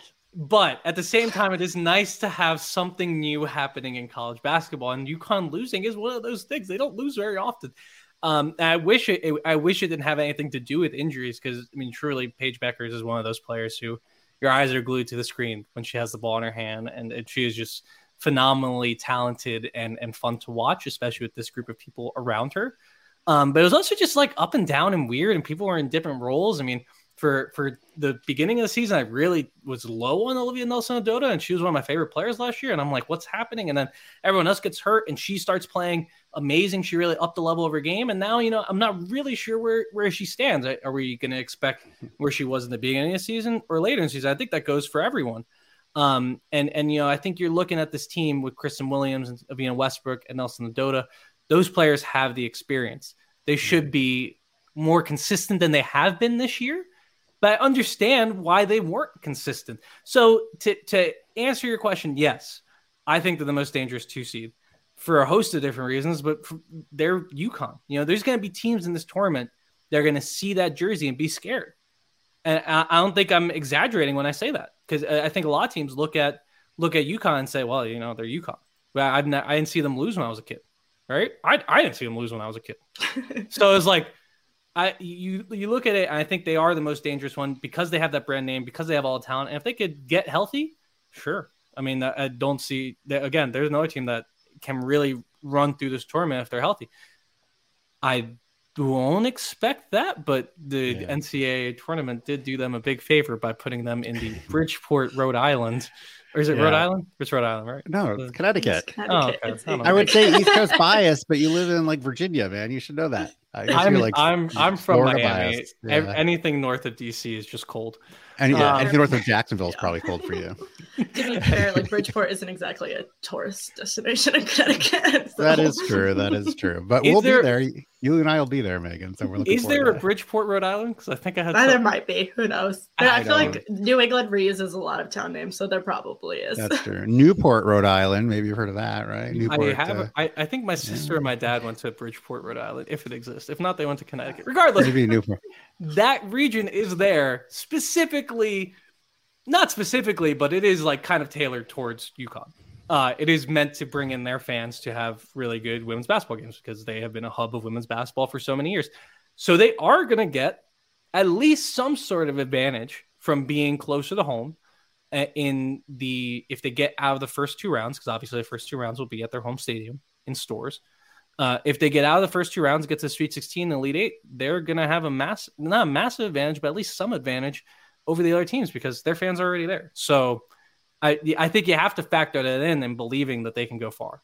S4: But at the same time, it is nice to have something new happening in college basketball, and UConn losing is one of those things. They don't lose very often. Um, and I wish it, it, I wish it didn't have anything to do with injuries because, I mean, truly, Paige Beckers is one of those players who your eyes are glued to the screen when she has the ball in her hand, and, and she is just phenomenally talented and, and fun to watch, especially with this group of people around her. Um, but it was also just like up and down and weird, and people were in different roles. I mean, for for the beginning of the season, I really was low on Olivia Nelson-Ododa, and she was one of my favorite players last year. And I'm like, what's happening? And then everyone else gets hurt, and she starts playing amazing. She really upped the level of her game. And now, you know, I'm not really sure where, where she stands. Are we going to expect where she was in the beginning of the season or later in the season? I think that goes for everyone. Um, and, and, you know, I think you're looking at this team with Kristen Williams and Avina Westbrook and Nelson-Ododa. Those players have the experience. They should be more consistent than they have been this year. But I understand why they weren't consistent. So to, to answer your question, yes, I think they're the most dangerous two seed for a host of different reasons, but they're UConn. You know, there's going to be teams in this tournament that are going to see that jersey and be scared. And I, I don't think I'm exaggerating when I say that, because I think a lot of teams look at look at UConn and say, well, you know, they're UConn. But I didn't, I didn't see them lose when I was a kid, right? I, I didn't see them lose when I was a kid. So it's like, I you you look at it, and I think they are the most dangerous one because they have that brand name, because they have all the talent. And if they could get healthy, sure. I mean, I don't see that again. There's another team that can really run through this tournament if they're healthy. I won't expect that, but the
S2: Yeah.
S4: N C A A tournament did do them a big favor by putting them in the Bridgeport, Rhode Island. Or is it
S2: Yeah.
S4: Rhode Island? It's Rhode Island, right?
S2: No, it's Connecticut.
S3: It's
S4: Oh,
S3: Connecticut.
S4: okay.
S3: It's
S4: I don't
S2: I would
S3: big.
S2: say East Coast bias, but you live in like Virginia, man. You should know that. I guess
S4: I'm,
S2: you're like
S4: I'm I'm from
S2: Florida
S4: Miami.
S2: biased.
S4: Ev-
S2: Yeah.
S4: Anything north of D C is just cold.
S2: And yeah,
S4: Um,
S2: anything north of Jacksonville is probably cold for you.
S3: To be fair, like Bridgeport isn't exactly a tourist destination in Connecticut. so-
S2: That is true. That is true. But
S4: Is
S2: we'll
S4: there-
S2: be there. You and I will be there, Megan. So we're looking
S4: Is
S2: forward
S4: there
S2: to
S4: a
S2: that.
S4: Bridgeport, Rhode Island? Because I think I had.
S3: Uh, there
S4: some-
S3: might be. Who knows?
S4: I
S3: I, feel
S2: don't-
S3: like New England reuses a lot of town names, so there probably is.
S2: That's true. Newport, Rhode Island. Maybe you've heard of that, right? Newport.
S4: I have.
S2: uh,
S4: I, I think my sister and my dad went to Bridgeport, Rhode Island, if it exists. If not, they went to Connecticut. Regardless,
S2: maybe Newport.
S4: that region is there specifically, not specifically, but it is like kind of tailored towards UConn. Uh, it is meant to bring in their fans to have really good women's basketball games because they have been a hub of women's basketball for so many years. So they are going to get at least some sort of advantage from being closer to home uh, in the if they get out of the first two rounds, because obviously the first two rounds will be at their home stadium in stores. Uh, if they get out of the first two rounds, get to the Sweet sixteen and Elite Eight, they're going to have a mass, not a massive advantage, but at least some advantage over the other teams because their fans are already there. So I, I think you have to factor that in and believing that they can go far.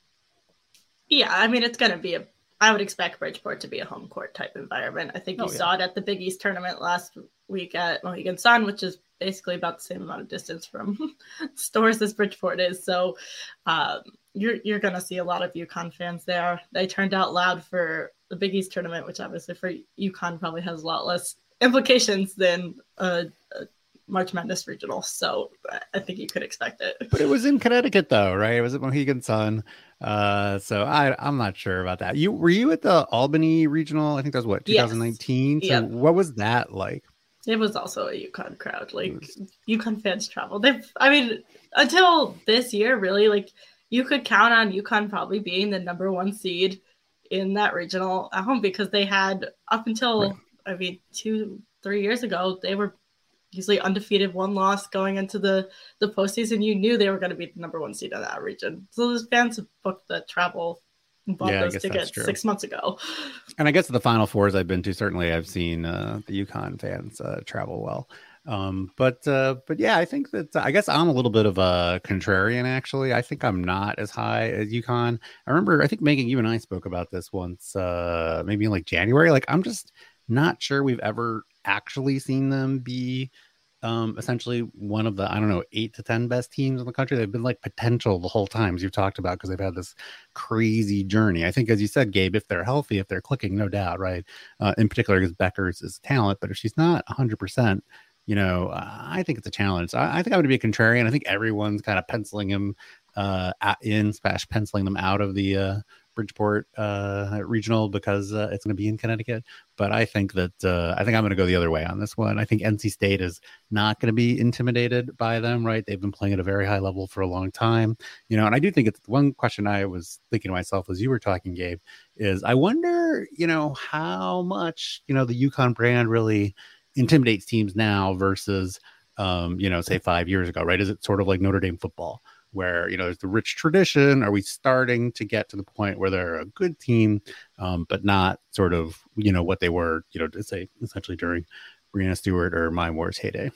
S3: Yeah, I mean, it's going to be a. I would expect Bridgeport to be a home court type environment. I think you
S4: Oh, yeah.
S3: saw it at the Big East tournament last week at Mohegan Sun, which is basically about the same amount of distance from stores as Bridgeport is. So um, you're you're going to see a lot of UConn fans there. They turned out loud for the Big East tournament, which obviously for UConn probably has a lot less implications than a, a March Madness regional. So I think you could expect it.
S2: But it was in Connecticut, though, right? It was at Mohegan Sun. Uh, so I, I'm not sure about that. You were you at the Albany regional? I think that was what
S3: Yes.
S2: twenty nineteen. So
S3: Yep.
S2: what was that like?
S3: It was also a UConn crowd. Like UConn fans travel. They've, I mean, until this year, really, like you could count on UConn probably being the number one seed in that regional at home because they had up until,
S2: Right.
S3: I mean, two, three years ago, they were usually undefeated, one loss going into the the postseason. You knew they were going to be the number one seed in that region. So those fans have booked the travel and bought
S2: Yeah, I
S3: those
S2: guess that's
S3: tickets
S2: true.
S3: six months ago.
S2: And I guess the Final Fours I've been to, certainly I've seen uh, the UConn fans uh, travel well. Um, but uh, but yeah, I think that I guess I'm a little bit of a contrarian. Actually, I think I'm not as high as UConn. I remember, I think Megan, you and I spoke about this once, uh, maybe in like January. Like, I'm just not sure we've ever actually seen them be um essentially one of the I don't know eight to ten best teams in the country. They've been like potential the whole time, as you've talked about, because they've had this crazy journey. I think, as you said, Gabe, if they're healthy, if they're clicking, no doubt, right? Uh, in particular, because Beckers is talent, but if she's not one hundred percent, you know, I think it's a challenge. I, I think I'm going to be a contrarian. I think everyone's kind of penciling him uh in, slash penciling them out of the uh Bridgeport uh regional because uh, it's going to be in Connecticut. But I think that uh I think I'm going to go the other way on this one. I think N C State is not going to be intimidated by them, right? They've been playing at a very high level for a long time, you know. And I do think it's one question I was thinking to myself as you were talking, Gabe, is I wonder, you know, how much, you know, the UConn brand really intimidates teams now versus um you know, say five years ago, right? Is it sort of like Notre Dame football, where, you know, there's the rich tradition? Are we starting to get to the point where they're a good team, um, but not sort of, you know, what they were, you know, to say essentially during Brianna Stewart or Mime Wars heyday?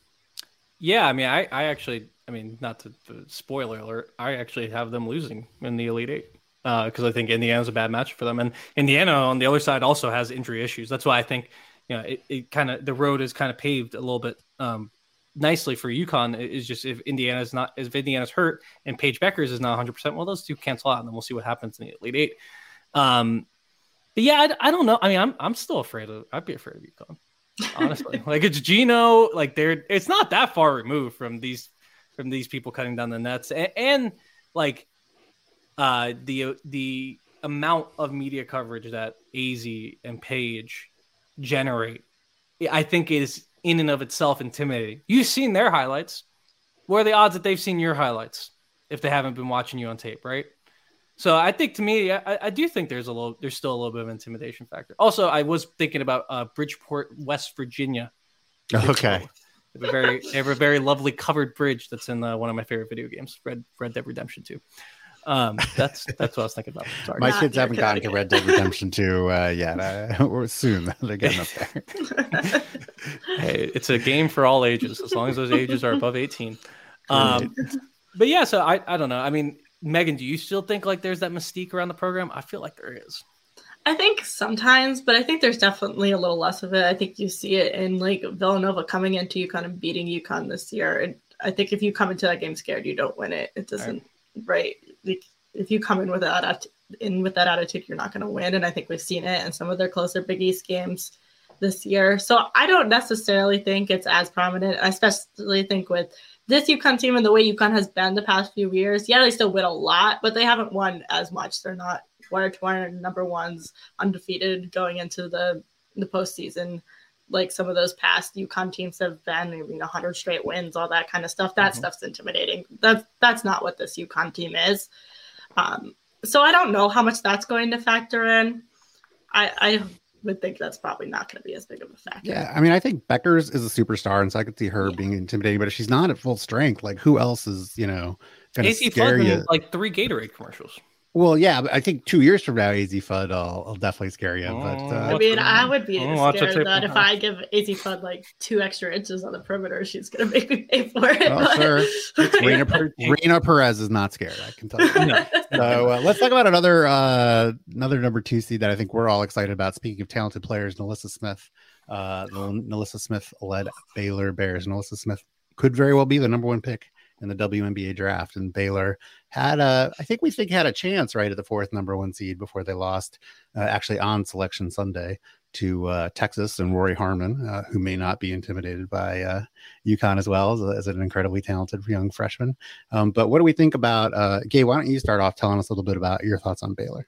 S4: Yeah, I mean, I, I actually, I mean, not to, to spoiler alert, I actually have them losing in the Elite Eight because uh, I think Indiana's a bad match for them, and Indiana on the other side also has injury issues. That's why I think, you know, it, it kind of the road is kind of paved a little bit um, nicely for UConn. Is just if Indiana's not, if Indiana's hurt and Paige Beckers is not one hundred percent, well, those two cancel out, and then we'll see what happens in the Elite Eight. Um, but yeah, I, I don't know. I mean, I'm I'm still afraid of. I'd be afraid of UConn, honestly. Like, it's Gino. Like, they're it's not that far removed from these from these people cutting down the nets, and, and like uh, the the amount of media coverage that A Z and Paige generate, I think is in and of itself intimidating. You've seen their highlights. What are the odds that they've seen your highlights if they haven't been watching you on tape, right? So I think, to me, I, I do think there's a little, there's still a little bit of intimidation factor. Also, I was thinking about uh, Bridgeport, West Virginia.
S2: Okay.
S4: They have a very, they have a very lovely covered bridge that's in uh, one of my favorite video games, Red Red Dead Redemption two. Um, that's that's what I was thinking about. Sorry.
S2: My
S3: Not
S2: kids
S3: your
S2: haven't gotten to
S3: Connecticut.
S2: Red Dead Redemption two uh, yet. Uh, or soon they're getting up there.
S4: Hey, it's a game for all ages, as long as those ages are above eighteen. Um, but yeah, so I, I don't know. I mean, Megan, do you still think like there's that mystique around the program? I feel like there is.
S3: I think sometimes, but I think there's definitely a little less of it. I think you see it in like Villanova coming into UConn and beating UConn this year. And I think if you come into that game scared, you don't win it. It doesn't, right? Like, if you come in with that in with that attitude, you're not going to win. And I think we've seen it in some of their closer Big East games this year. So I don't necessarily think it's as prominent. I especially think with this UConn team and the way UConn has been the past few years, yeah, they still win a lot, but they haven't won as much. They're not one to one number ones undefeated going into the the postseason like some of those past UConn teams have been. I mean, one hundred straight wins, all that kind of stuff. That mm-hmm. stuff's intimidating. That's that's not what this UConn team is. Um, so I don't know how much that's going to factor in. I, I would think that's probably not going to be as big of a factor.
S2: Yeah, I mean, I think Beckers is a superstar, and so I could see her yeah. being intimidating. But if she's not at full strength, like who else is, you know, going to scare you?
S4: Like three Gatorade commercials.
S2: Well, yeah, but I think two years from now, A Z Fudd will, will definitely scare you. But uh,
S3: I mean, I would be oh, scared that if I give A Z Fudd like two extra inches on the perimeter, she's going to make me pay for it.
S2: Well, sure. Reina, Reina Perez is not scared, I can tell you. No. So uh, let's talk about another uh, another number two seed that I think we're all excited about. Speaking of talented players, NaLyssa Smith, uh, the NaLyssa Smith-led Baylor Bears. NaLyssa Smith could very well be the number one pick in the W N B A draft, and Baylor had a, I think we think had a chance right at the fourth number one seed before they lost, uh, actually on Selection Sunday to uh, Texas and Rory Harmon, uh, who may not be intimidated by uh, UConn as well as, as an incredibly talented young freshman. Um, but what do we think about? Uh, Gabe, why don't you start off telling us a little bit about your thoughts on Baylor?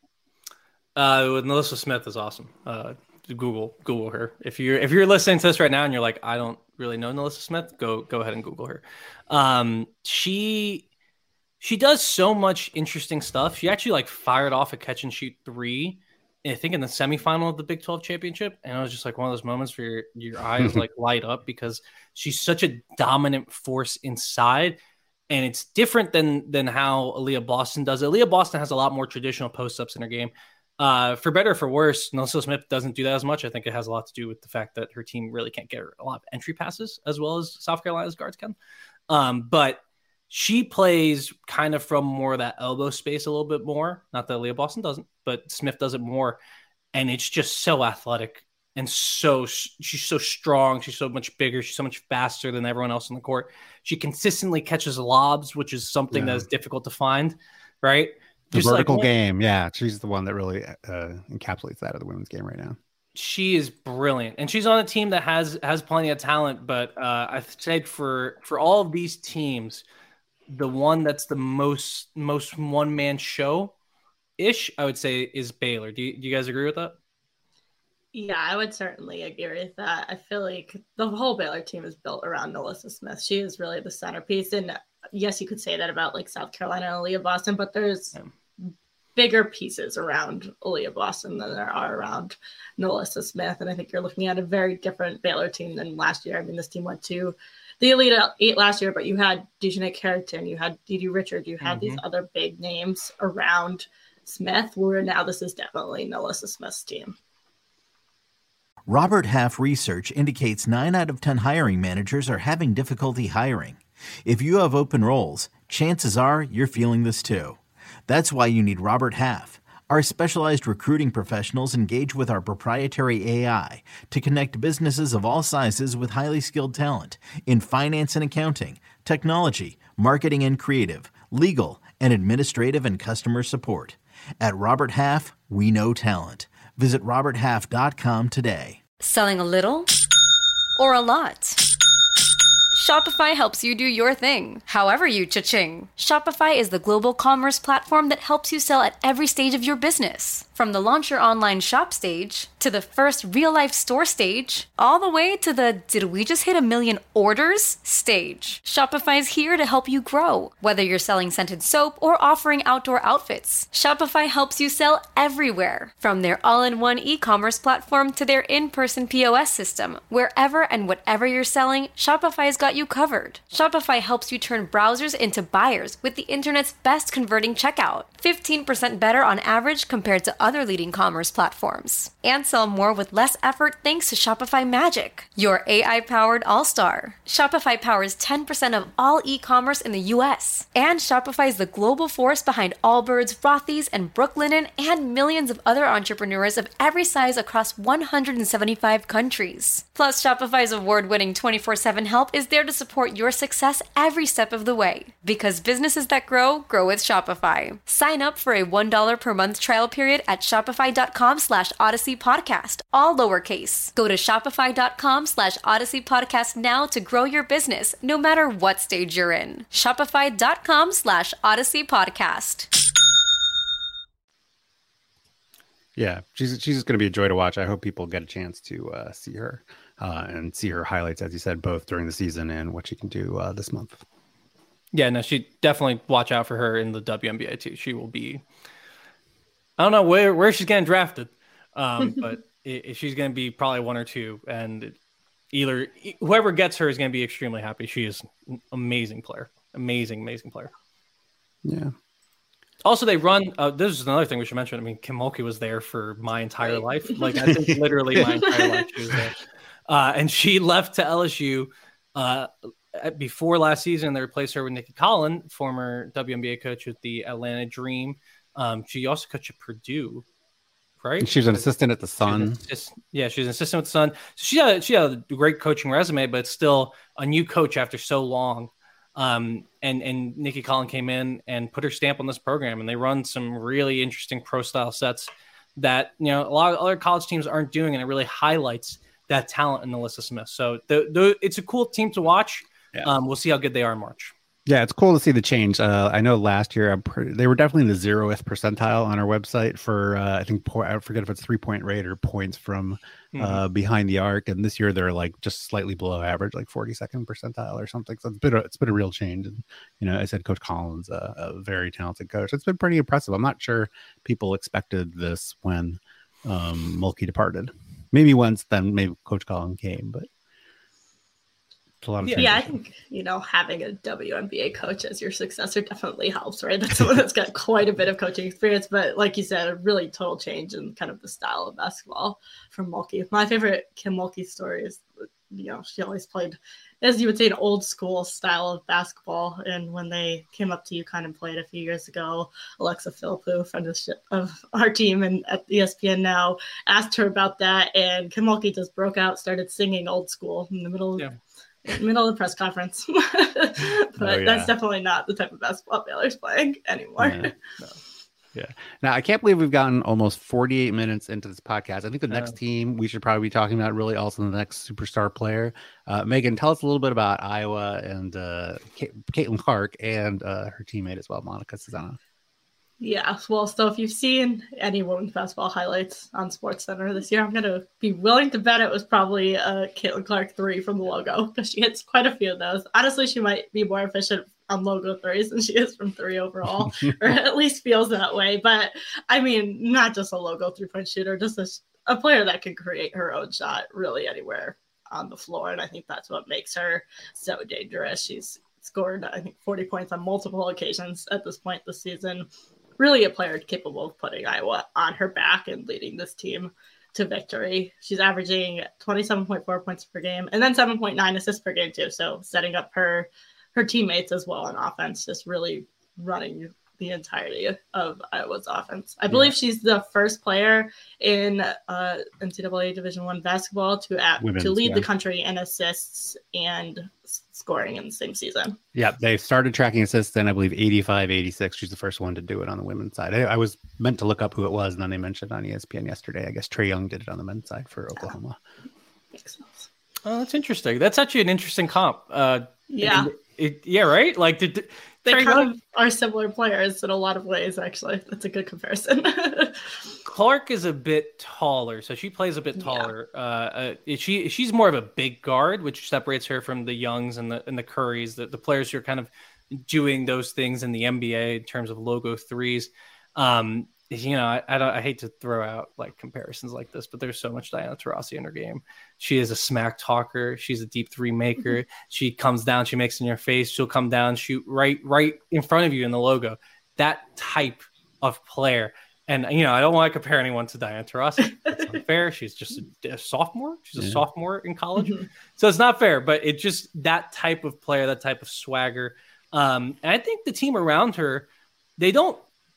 S4: Uh, NaLyssa Smith is awesome. Uh, Google Google her if you're if you're listening to this right now and you're like, I don't really know NaLyssa Smith, go go ahead and Google her. Um, she she does so much interesting stuff. She actually like fired off a catch and shoot three, I think in the semifinal of the Big twelve championship, and it was just like one of those moments where your your eyes like light up because she's such a dominant force inside. And it's different than than how Aaliyah Boston does it. Aaliyah Boston has a lot more traditional post-ups in her game. Uh, for better or for worse, NaLyssa Smith doesn't do that as much. I think it has a lot to do with the fact that her team really can't get her a lot of entry passes as well as South Carolina's guards can. Um, but she plays kind of from more of that elbow space a little bit more. Not that Aaliyah Boston doesn't, but Smith does it more. And it's just so athletic and so she's so strong. She's so much bigger. She's so much faster than everyone else on the court. She consistently catches lobs, which is something yeah. that is difficult to find, right?
S2: The Just vertical like, game, yeah. She's the one that really uh, encapsulates that of the women's game right now.
S4: She is brilliant, and she's on a team that has has plenty of talent. But uh, I've said for for all of these teams, the one that's the most most one man show ish, I would say, is Baylor. Do you, do you guys agree with that?
S3: Yeah, I would certainly agree with that. I feel like the whole Baylor team is built around NaLyssa Smith. She is really the centerpiece, and yes, you could say that about like South Carolina and Aaliyah Boston, but there's yeah. bigger pieces around Aaliyah Boston than there are around NaLyssa Smith. And I think you're looking at a very different Baylor team than last year. I mean, this team went to the Elite Eight last year, but you had Dejanay Carrington, you had Dee Dee Richard, you had mm-hmm. these other big names around Smith, where now this is definitely NaLyssa Smith's team.
S7: Robert Half research indicates nine out of ten hiring managers are having difficulty hiring. If you have open roles, chances are you're feeling this too. That's why you need Robert Half. Our specialized recruiting professionals engage with our proprietary A I to connect businesses of all sizes with highly skilled talent in finance and accounting, technology, marketing and creative, legal, and administrative and customer support. At Robert Half, we know talent. Visit robert half dot com today.
S8: Selling a little or a lot? Shopify helps you do your thing, however you cha-ching. Shopify is the global commerce platform that helps you sell at every stage of your business. From the launch your online shop stage, to the first real-life store stage, all the way to the did we just hit a million orders stage. Shopify's here to help you grow. Whether you're selling scented soap or offering outdoor outfits, Shopify helps you sell everywhere. From their all-in-one e-commerce platform to their in-person P O S system, wherever and whatever you're selling, Shopify's got you covered. Shopify helps you turn browsers into buyers with the internet's best converting checkout. fifteen percent better on average compared to other leading commerce platforms. And sell more with less effort thanks to Shopify Magic, your A I-powered all-star. Shopify powers ten percent of all e-commerce in the U S. And Shopify is the global force behind Allbirds, Rothy's, and Brooklinen, and millions of other entrepreneurs of every size across one hundred seventy-five countries. Plus, Shopify's award-winning twenty-four seven help is there to support your success every step of the way. Because businesses that grow, grow with Shopify. Sign up for a one dollar per month trial period at shopify.com slash Odyssey Podcast, all lowercase. Go to shopify.com slash Odyssey Podcast now to grow your business, no matter what stage you're in. Shopify.com slash Odyssey Podcast.
S2: Yeah, she's she's going to be a joy to watch. I hope people get a chance to uh, see her uh, and see her highlights, as you said, both during the season and what she can do uh, this month.
S4: Yeah, no, she definitely watch out for her in the W N B A too. She will be, I don't know where, where she's getting drafted, um, but it, it, she's going to be probably one or two, and either whoever gets her is going to be extremely happy. She is an amazing player, amazing, amazing player.
S2: Yeah.
S4: Also, they run. Uh, this is another thing we should mention. I mean, Kim Mulkey was there for my entire life. Like I think literally my entire life she was there, uh, and she left to L S U. Uh, Before last season, they replaced her with Nikki Collin, former W N B A coach with the Atlanta Dream. Um, she also coached at Purdue, right?
S2: She was an assistant at the Sun.
S4: She assist- yeah, she was an assistant with the Sun. So she had she had a great coaching resume, but still a new coach after so long. Um, and and Nikki Collin came in and put her stamp on this program, and they run some really interesting pro style sets that you know a lot of other college teams aren't doing, and it really highlights that talent in Alyssa Smith. So the, the it's a cool team to watch. Yeah. Um, we'll see how good they are in March.
S2: Yeah, it's cool to see the change. Uh, I know last year I'm pretty, they were definitely in the zeroth percentile on our website for uh, I think I forget if it's three point rate or points from mm-hmm. uh, behind the arc, and this year they're like just slightly below average, like forty-second percentile or something. So it's been a, it's been a real change. And you know, I said Coach Collins, uh, a very talented coach. It's been pretty impressive. I'm not sure people expected this when um, Mulkey departed. Maybe once, then maybe Coach Collins came, but. A lot of
S3: yeah, I think, you know, having a W N B A coach as your successor definitely helps, right? That's someone that's got quite a bit of coaching experience, but like you said, a really total change in kind of the style of basketball from Mulkey. My favorite Kim Mulkey story is, you know, she always played, as you would say, an old school style of basketball. And when they came up to UConn and played a few years ago, Alexa Philippou, friend of, of our team and at E S P N now, asked her about that. And Kim Mulkey just broke out, started singing old school in the middle of yeah. In the middle of the press conference. But oh, yeah. that's definitely not the type of basketball Baylor's playing anymore.
S2: Yeah. No. yeah. Now, I can't believe we've gotten almost forty-eight minutes into this podcast. I think the next uh, team we should probably be talking about really also the next superstar player. Uh, Megan, tell us a little bit about Iowa and uh, K- Caitlin Clark and uh, her teammate as well, Monica Cesano.
S3: Yeah, well, so if you've seen any women's basketball highlights on SportsCenter this year, I'm going to be willing to bet it was probably a Caitlin Clark three from the logo because she hits quite a few of those. Honestly, she might be more efficient on logo threes than she is from three overall, or at least feels that way. But, I mean, not just a logo three-point shooter, just a, a player that can create her own shot really anywhere on the floor, and I think that's what makes her so dangerous. She's scored, I think, forty points on multiple occasions at this point this season. Really a player capable of putting Iowa on her back and leading this team to victory. She's averaging twenty-seven point four points per game and then seven point nine assists per game too. So setting up her her teammates as well on offense, just really running the entirety of Iowa's offense. I believe yeah. she's the first player in uh, N C double A Division One basketball to at, Women's, to lead yeah. the country in assists and scoring in the same season.
S2: Yeah, they started tracking assists in, I believe, eighty-five, eighty-six. She's the first one to do it on the women's side. I, I was meant to look up who it was, and then they mentioned on E S P N yesterday. I guess Trae Young did it on the men's side for Oklahoma.
S3: Makes sense.
S4: Oh, that's interesting. That's actually an interesting comp. Uh,
S3: yeah.
S4: It, it, yeah, right? Like, did,
S3: They kind of are similar players in a lot of ways, actually. That's a good comparison.
S4: Clark is a bit taller, so she plays a bit taller. Yeah. Uh, uh, she she's more of a big guard, which separates her from the Youngs and the and the Currys, the, the players who are kind of doing those things in the N B A in terms of logo threes. Um, you know, I, I don't. I hate to throw out like comparisons like this, but there's so much Diana Taurasi in her game. She is a smack talker. She's a deep three maker. Mm-hmm. She comes down. She makes it in your face. She'll come down, shoot right right in front of you in the logo. That type of player. And, you know, I don't want to compare anyone to Diana Taurasi. That's unfair. She's just a, a sophomore. She's a yeah. sophomore in college. Mm-hmm. So it's not fair, but it just that type of player, that type of swagger. Um, and I think the team around her, they don't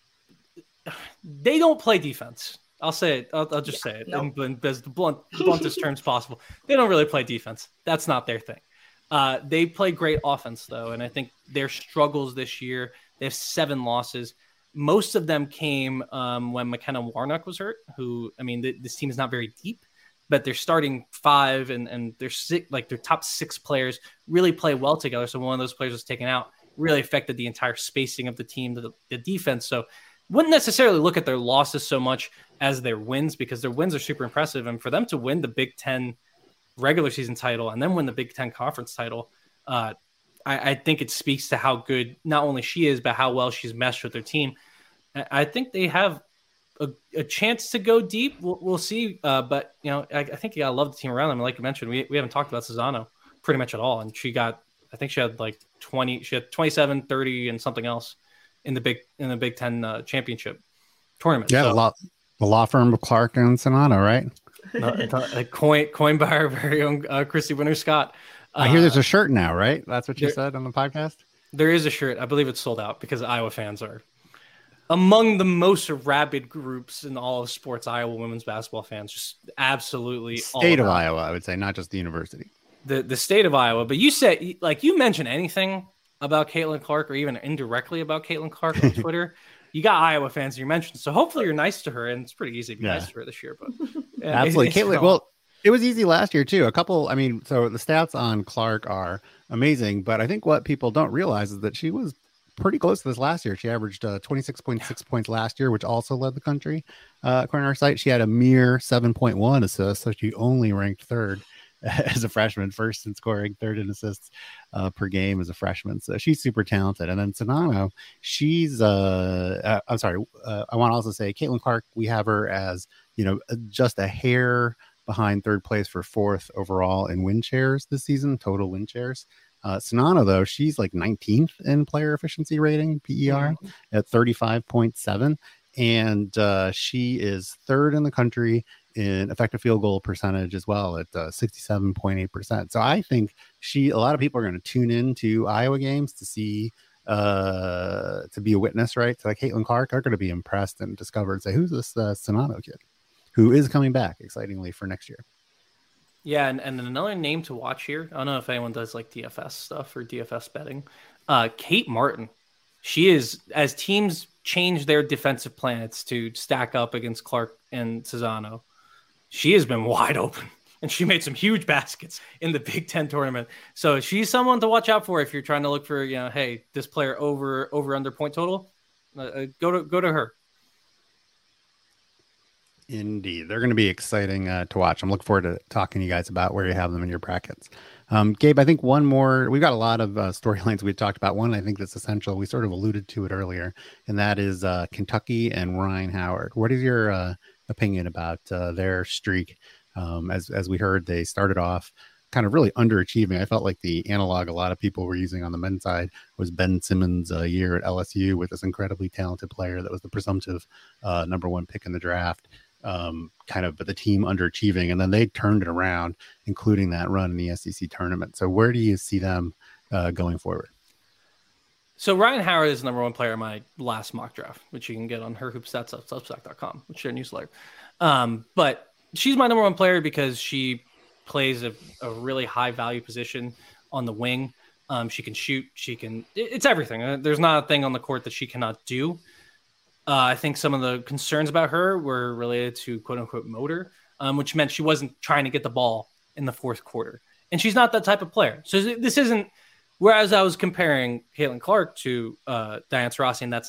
S4: they don't play defense. I'll say it. I'll, I'll just yeah, say it no. in, in as the blunt, bluntest terms possible. They don't really play defense. That's not their thing. Uh, they play great offense, though. And I think their struggles this year, they have seven losses. Most of them came um, when McKenna Warnock was hurt, who, I mean, th- this team is not very deep, but they're starting five and, and they're six, like their top six players really play well together. So one of those players was taken out, really affected the entire spacing of the team, the, the defense. So wouldn't necessarily look at their losses so much as their wins, because their wins are super impressive. And for them to win the Big Ten regular season title and then win the Big Ten conference title, uh, I, I think it speaks to how good not only she is, but how well she's meshed with their team. I, I think they have a, a chance to go deep. We'll, we'll see. Uh, but, you know, I, I think you got to love the team around them. Like you mentioned, we, we haven't talked about Cesano pretty much at all. And she got, I think she had like twenty, she had twenty-seven, thirty and something else in the big, in the Big Ten uh, championship tournament.
S2: Yeah.
S4: So,
S2: the, law, the law firm of Clark and Cesano, right?
S4: uh, coined, coined by our very own uh, Christy Winter Scott.
S2: I hear there's a shirt now, right? That's what you there, said on the podcast?
S4: There is a shirt. I believe it's sold out because Iowa fans are among the most rabid groups in all of sports. Iowa women's basketball fans, just absolutely.
S2: State of Iowa, I would say, not just the university.
S4: The the state of Iowa. But you said, like, you mention anything about Caitlin Clark or even indirectly about Caitlin Clark on Twitter, you got Iowa fans you mentioned. So hopefully you're nice to her, and it's pretty easy to be yeah. nice to her this year. But
S2: yeah, absolutely, it, Caitlin. Well. It was easy last year, too. A couple, I mean, so the stats on Clark are amazing, but I think what people don't realize is that she was pretty close to this last year. She averaged uh, twenty-six point six yeah. points last year, which also led the country. Uh, according to our site, she had a mere seven point one assists, so she only ranked third as a freshman, first in scoring, third in assists uh, per game as a freshman. So she's super talented. And then Cesano, she's, uh, uh, I'm sorry, uh, I want to also say Caitlin Clark, we have her as, you know, just a hair behind third place for fourth overall in win shares this season, total win shares. Uh, Cesano, though, she's like nineteenth in player efficiency rating, P E R, mm-hmm. at thirty-five point seven. And uh, she is third in the country in effective field goal percentage as well at uh, sixty-seven point eight percent. So I think she, a lot of people are going to tune in to Iowa games to see, uh, to be a witness, right? So like Caitlin Clark are going to be impressed and discover and say, who's this uh, Cesano kid? Who is coming back, excitingly, for next year.
S4: Yeah, and, and another name to watch here, I don't know if anyone does like D F S stuff or D F S betting, uh, Kate Martin. She is, as teams change their defensive plans to stack up against Clark and Cesano, she has been wide open, and she made some huge baskets in the Big Ten tournament. So she's someone to watch out for if you're trying to look for, you know, hey, this player over over under point total, uh, go to go to her.
S2: Indeed. They're going to be exciting uh, to watch. I'm looking forward to talking to you guys about where you have them in your brackets. Um, Gabe, I think one more, we've got a lot of uh, storylines we talked about. One, I think that's essential. We sort of alluded to it earlier, and that is uh, Kentucky and Ryan Howard. What is your uh, opinion about uh, their streak? Um, as, as we heard, they started off kind of really underachieving. I felt like the analog a lot of people were using on the men's side was Ben Simmons' uh, year at L S U with this incredibly talented player that was the presumptive uh, number one pick in the draft. Um, kind of, but the team underachieving, and then they turned it around, including that run in the S E C tournament. So where do you see them uh, going forward?
S4: So Ryan Howard is the number one player in my last mock draft, which you can get on her hoop stats at substack dot com, which is their newsletter. Um, but she's my number one player because she plays a, a really high value position on the wing. Um, she can shoot, she can, it, it's everything. There's not a thing on the court that she cannot do. Uh, I think some of the concerns about her were related to quote unquote motor, um, which meant she wasn't trying to get the ball in the fourth quarter. And she's not that type of player. So this isn't, whereas I was comparing Caitlin Clark to uh, Diana Taurasi in that sense,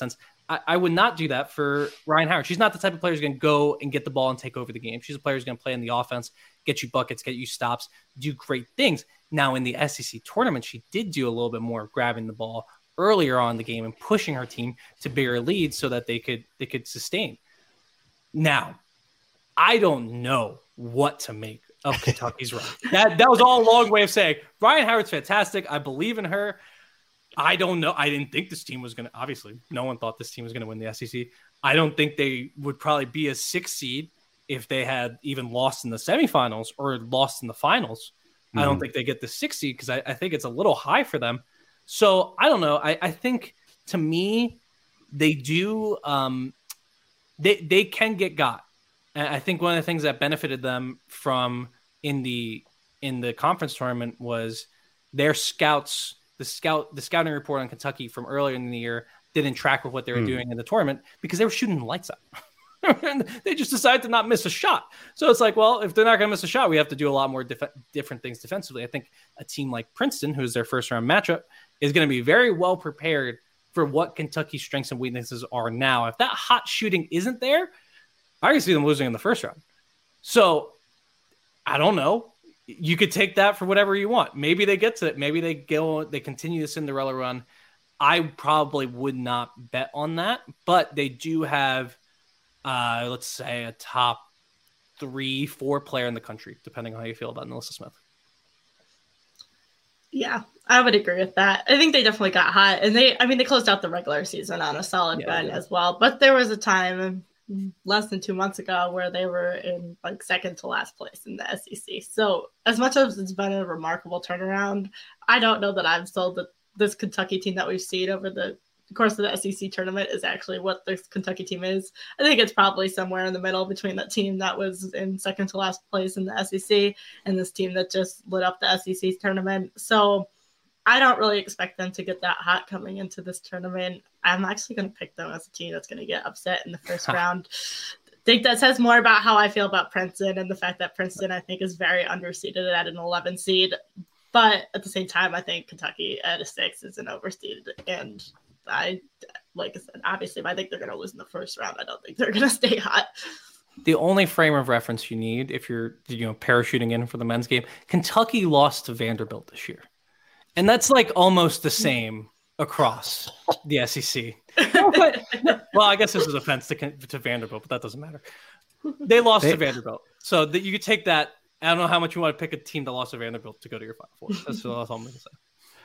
S4: I, I would not do that for Ryan Howard. She's not the type of player who's going to go and get the ball and take over the game. She's a player who's going to play in the offense, get you buckets, get you stops, do great things. Now in the S E C tournament, she did do a little bit more of grabbing the ball earlier on in the game and pushing her team to bigger leads so that they could they could sustain. Now, I don't know what to make of Kentucky's run. That that was all a long way of saying Ryan Howard's fantastic. I believe in her. I don't know. I didn't think this team was going to, obviously, no one thought this team was going to win the S E C. I don't think they would probably be a six seed if they had even lost in the semifinals or lost in the finals. Mm-hmm. I don't think they get the six seed because I, I think it's a little high for them. So I don't know. I, I think to me, they do, um, they, they can get got. And I think one of the things that benefited them from in the, in the conference tournament was their scouts. The scout, the scouting report on Kentucky from earlier in the year didn't track with what they were mm. doing in the tournament because they were shooting the lights out. And they just decided to not miss a shot. So it's like, well, if they're not going to miss a shot, we have to do a lot more def- different things defensively. I think a team like Princeton, who's their first round matchup, is going to be very well prepared for what Kentucky's strengths and weaknesses are now. If that hot shooting isn't there, I can see them losing in the first round. So I don't know. You could take that for whatever you want. Maybe they get to it. Maybe they go, they continue the Cinderella run. I probably would not bet on that, but they do have, uh, let's say, a top three, four player in the country, depending on how you feel about NaLyssa Smith.
S3: Yeah, I would agree with that. I think they definitely got hot, and they, I mean, they closed out the regular season on a solid
S4: Yeah,
S3: run
S4: yeah.
S3: as well. But there was a time less than two months ago where they were in like second to last place in the S E C. So as much as it's been a remarkable turnaround, I don't know that I'm sold that this Kentucky team that we've seen over the course of the S E C tournament is actually what this Kentucky team is. I think it's probably somewhere in the middle between that team that was in second to last place in the S E C and this team that just lit up the S E C tournament. So I don't really expect them to get that hot coming into this tournament. I'm actually going to pick them as a team that's going to get upset in the first round. I think that says more about how I feel about Princeton and the fact that Princeton, I think, is very underseeded at an eleven seed. But at the same time, I think Kentucky at a six is an overseeded. And I, like I said, obviously, if I think they're going to lose in the first round, I don't think they're going to stay hot.
S4: The only frame of reference you need if you're, you know, parachuting in for the men's game, Kentucky lost to Vanderbilt this year. And that's like almost the same across the S E C. Well, I guess this is offense to, to Vanderbilt, but that doesn't matter. They lost they, to Vanderbilt. So that you could take that. I don't know how much you want to pick a team that lost to Vanderbilt to go to your Final Four. That's, that's all I'm going to say.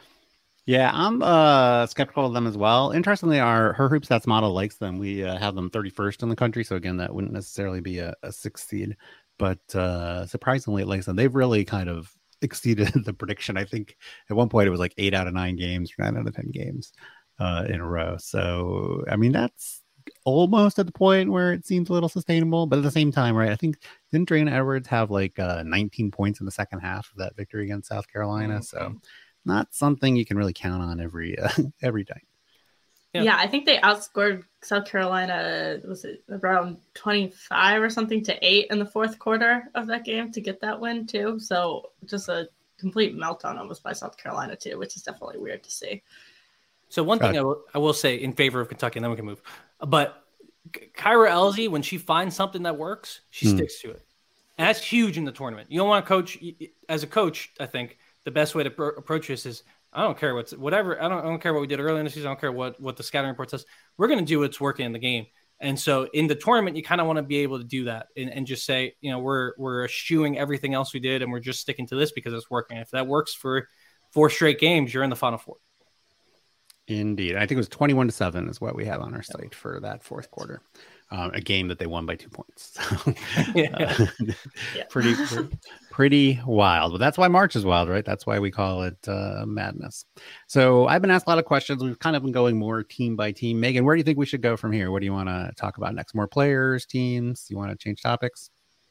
S2: Yeah, I'm uh, skeptical of them as well. Interestingly, our Her Hoop Stats model likes them. We uh, have them thirty-first in the country. So again, that wouldn't necessarily be a, a sixth seed. But uh, surprisingly, it likes them. They've really kind of exceeded the prediction. I think at one point it was like eight out of nine games, nine out of ten games uh, in a row. So, I mean, that's almost at the point where it seems a little sustainable. But at the same time, right, I think didn't Drayna Edwards have like uh, nineteen points in the second half of that victory against South Carolina? Mm-hmm. So not something you can really count on every uh, every time.
S3: Yeah. yeah, I think they outscored South Carolina, was it around twenty-five or something to eight in the fourth quarter of that game to get that win too. So just a complete meltdown almost by South Carolina too, which is definitely weird to see.
S4: So one thing I will, I will say in favor of Kentucky, and then we can move. But Kyra Elzy, when she finds something that works, she hmm. sticks to it. And that's huge in the tournament. You don't want to coach, as a coach, I think the best way to pro- approach this is, I don't care what's whatever. I don't, I don't care what we did earlier in the season. I don't care what, what the scouting report says. We're going to do what's working in the game. And so in the tournament, you kind of want to be able to do that and, and just say, you know, we're, we're eschewing everything else we did. And we're just sticking to this because it's working. If that works for four straight games, you're in the Final Four.
S2: Indeed. I think it was twenty-one to seven is what we have on our site for that fourth quarter. Uh, a game that they won by two points. So,
S4: yeah.
S2: uh,
S3: yeah.
S2: pretty, pretty, pretty wild. But that's why March is wild, right? That's why we call it uh, madness. So I've been asked a lot of questions. We've kind of been going more team by team. Megan, where do you think we should go from here? What do you want to talk about next? More players, teams? You want to change topics?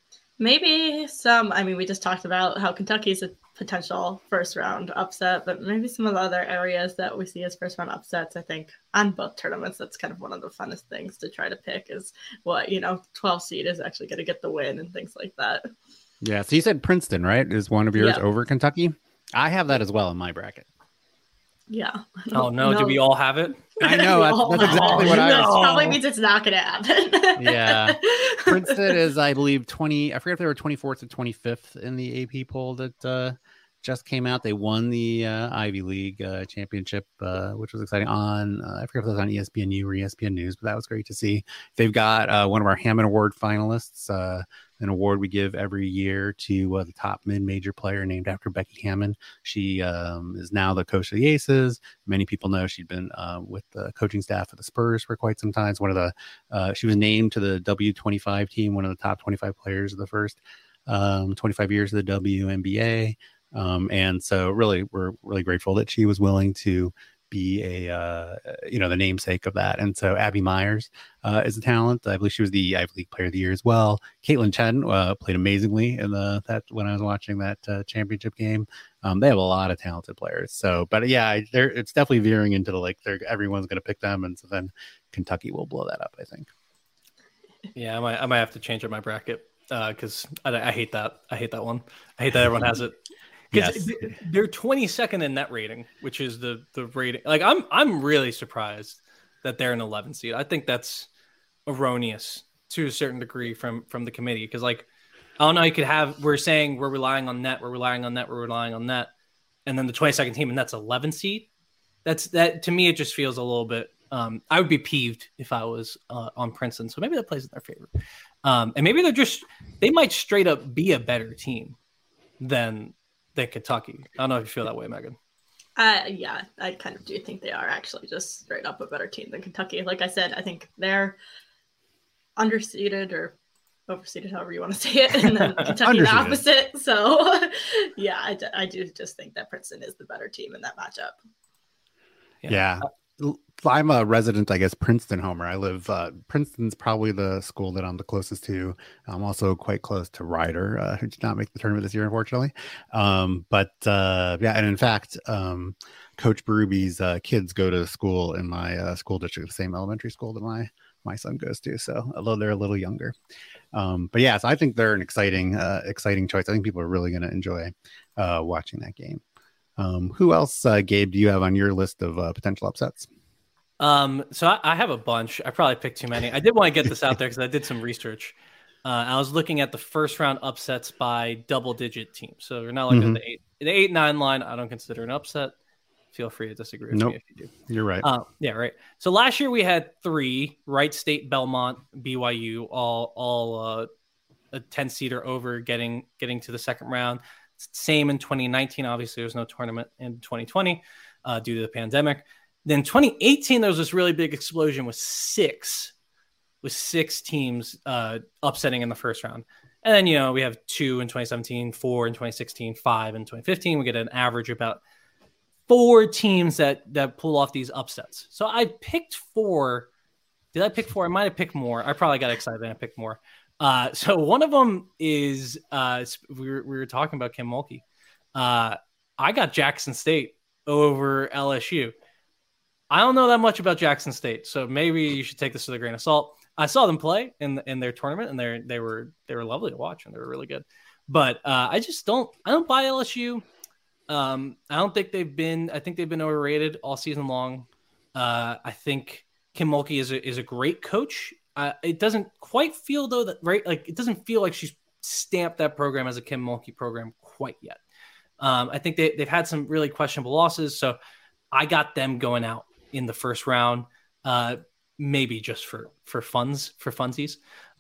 S3: Maybe some, I mean, we just talked about how Kentucky's a potential first round upset, but maybe some of the other areas that we see as first round upsets, I think on both tournaments, that's kind of one of the funnest things to try to pick is what, you know, twelve seed is actually going to get the win and things like that.
S2: Yeah. So you said Princeton, right? Is one of yours
S3: yeah.
S2: over Kentucky? I have that as well in my bracket.
S3: Yeah.
S4: Oh no, do we all have it?
S2: I know. That's, that's exactly what I was.
S3: That probably means it's not going to happen.
S2: Yeah. Princeton is, I believe, twenty. I forget if they were twenty-fourth or twenty-fifth in the A P poll that uh, just came out. They won the uh, Ivy League uh, championship, uh, which was exciting. On uh, I forget if it was on E S P N U or E S P N News, but that was great to see. They've got uh, one of our Hammond Award finalists, uh, an award we give every year to uh, the top mid-major player named after Becky Hammond. She um, is now the coach of the Aces. Many people know she'd been uh, with the coaching staff of the Spurs for quite some time. It's one of the uh, she was named to the W twenty-five team, one of the top twenty-five players of the first um, twenty-five years of the W N B A. Um, and so really, we're really grateful that she was willing to be a, uh, you know, the namesake of that. And so Abby Myers uh, is a talent. I believe she was the Ivy League Player of the Year as well. Caitlin Chen uh, played amazingly in the, that when I was watching that uh, championship game. Um, they have a lot of talented players. So, but yeah, they're, it's definitely veering into the, like, they're, everyone's going to pick them. And so then Kentucky will blow that up, I think.
S4: Yeah, I might, I might have to change up my bracket because uh, I, I hate that. I hate that one. I hate that everyone has it. Because yes. They're twenty-second in net rating, which is the the rating. Like I'm I'm really surprised that they're an eleven seed. I think that's erroneous to a certain degree from from the committee. Because like I don't know, you could have we're saying we're relying on net, we're relying on net, we're relying on net, and then the twenty-second team, and that's eleven seed. That's that to me. It just feels a little bit. Um, I would be peeved if I was uh, on Princeton. So maybe that plays in their favor, um, and maybe they're just they might straight up be a better team than. than Kentucky. I don't know if you feel that way, Megan.
S3: Uh, yeah, I kind of do think they are actually just straight up a better team than Kentucky. Like I said, I think they're underseeded or overseeded, however you want to say it, and then Kentucky the opposite. So, yeah, I, d- I do just think that Princeton is the better team in that matchup.
S2: Yeah. yeah. I'm a resident, I guess, Princeton homer. I live, uh, Princeton's probably the school that I'm the closest to. I'm also quite close to Rider, uh, who did not make the tournament this year, unfortunately. Um, but uh, yeah, and in fact, um, Coach Berube uh, kids go to school in my uh, school district, the same elementary school that my my son goes to. So although they're a little younger, um, but yeah, so I think they're an exciting, uh, exciting choice. I think people are really going to enjoy uh, watching that game. Um, who else, uh, Gabe, do you have on your list of uh, potential upsets?
S4: Um, so I, I have a bunch. I probably picked too many. I did want to get this out there because I did some research. Uh, I was looking at the first round upsets by double digit teams. So we're not like mm-hmm. the eight, the eight, nine line. I don't consider an upset. Feel free to disagree with
S2: nope.
S4: me if you do.
S2: You're right.
S4: Uh, yeah, right. So last year we had three: Wright State, Belmont, B Y U, all all uh, a ten seeder over getting getting to the second round. Same in twenty nineteen. Obviously, there was no tournament in twenty twenty uh, due to the pandemic. Then twenty eighteen, there was this really big explosion with six, with six teams uh, upsetting in the first round. And then, you know, we have two in twenty seventeen, four in twenty sixteen, five in twenty fifteen. We get an average about four teams that that pull off these upsets. So I picked four. Did I pick four? I might have picked more. I probably got excited and I picked more. Uh, so one of them is uh, we were, we were talking about Kim Mulkey. Uh, I got Jackson State over L S U. I don't know that much about Jackson State, so maybe you should take this with a grain of salt. I saw them play in in their tournament, and they they were they were lovely to watch, and they were really good. But uh, I just don't I don't buy L S U. Um, I don't think they've been I think they've been overrated all season long. Uh, I think Kim Mulkey is a is a great coach. Uh, it doesn't quite feel though that right like it doesn't feel like she's stamped that program as a Kim Mulkey program quite yet. Um, I think they they've had some really questionable losses, so I got them going out in the first round, uh, maybe just for, for funds, for funsies.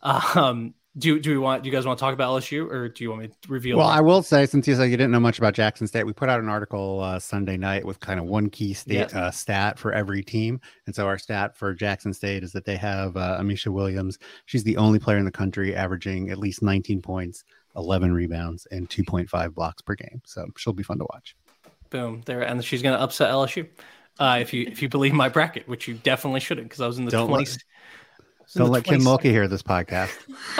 S4: Um, do, do we want, do you guys want to talk about L S U or do you want me to reveal?
S2: Well,
S4: them?
S2: I will say, since you said you didn't know much about Jackson State, we put out an article uh, Sunday night with kind of one key state yes. uh, stat for every team. And so our stat for Jackson State is that they have uh, Amisha Williams. She's the only player in the country averaging at least nineteen points, eleven rebounds, and two point five blocks per game. So she'll be fun to watch.
S4: Boom. There. And she's going to upset L S U. Uh, if you if you believe my bracket, which you definitely shouldn't, because I was in the twenties.
S2: Don't let Kim Mulkey hear this podcast.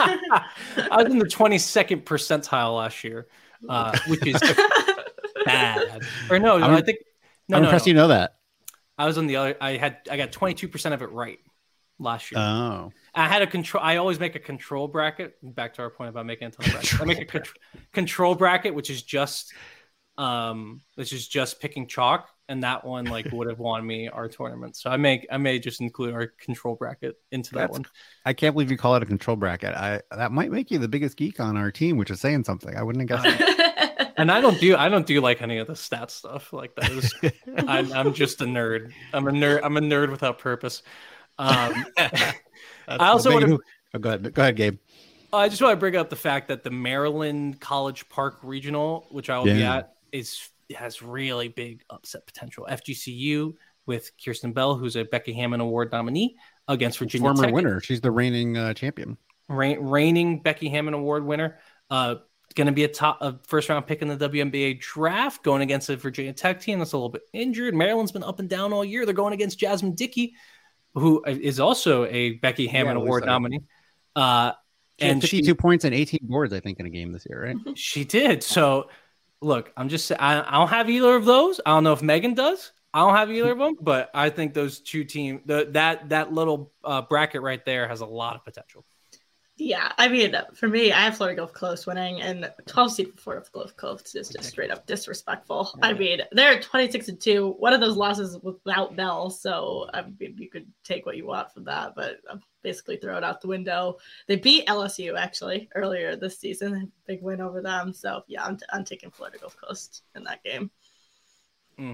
S4: I was in the twenty-second percentile last year, uh, which is bad. Or no, no I think no,
S2: I'm
S4: no,
S2: impressed
S4: no.
S2: you know that.
S4: I was on the other. I had I got twenty-two percent of it right last year.
S2: Oh,
S4: I had a control. I always make a control bracket. Back to our point about making a ton of brackets. I make a con- control bracket, which is just um, which is just picking chalk. and that one like would have won me our tournament. So I may I may just include our control bracket into that
S2: That's,
S4: one.
S2: I can't believe you call it a control bracket. I that might make you the biggest geek on our team, which is saying something. I wouldn't have guessed that.
S4: And I don't do I don't do like any of the stat stuff like that. Is, I'm, I'm just a nerd. I'm a nerd. I'm a nerd without purpose. Um, I also want to
S2: oh, go ahead. Go ahead, Gabe.
S4: I just want to bring up the fact that the Maryland College Park Regional, which I will yeah. be at, is has really big upset potential. F G C U with Kirsten Bell, who's a Becky Hammond Award nominee, against Virginia
S2: Former
S4: Tech.
S2: winner. She's the reigning uh, champion.
S4: Reign, reigning Becky Hammond Award winner. Uh, going to be a top a first round pick in the W N B A draft, going against a Virginia Tech team that's a little bit injured. Maryland's been up and down all year. They're going against Jasmine Dickey, who is also a Becky Hammond yeah, Award nominee. Uh,
S2: she and fifty-two she, points and eighteen boards, I think, in a game this year, right?
S4: She did. So, look, I'm just I, I don't have either of those. I don't know if Megan does. I don't have either of them, but I think those two teams, the, that that little uh, bracket right there has a lot of potential.
S3: Yeah, I mean, for me, I have Florida Gulf Coast winning, and twelve seed for Florida Gulf Coast is just straight up disrespectful. Yeah. I mean, they're twenty-six and two. One of those losses without Bell, so I mean, you could take what you want from that, but basically throw it out the window. They beat L S U actually earlier this season, big win over them. So yeah, I'm, t- I'm taking Florida Gulf Coast in that game.
S4: Mm.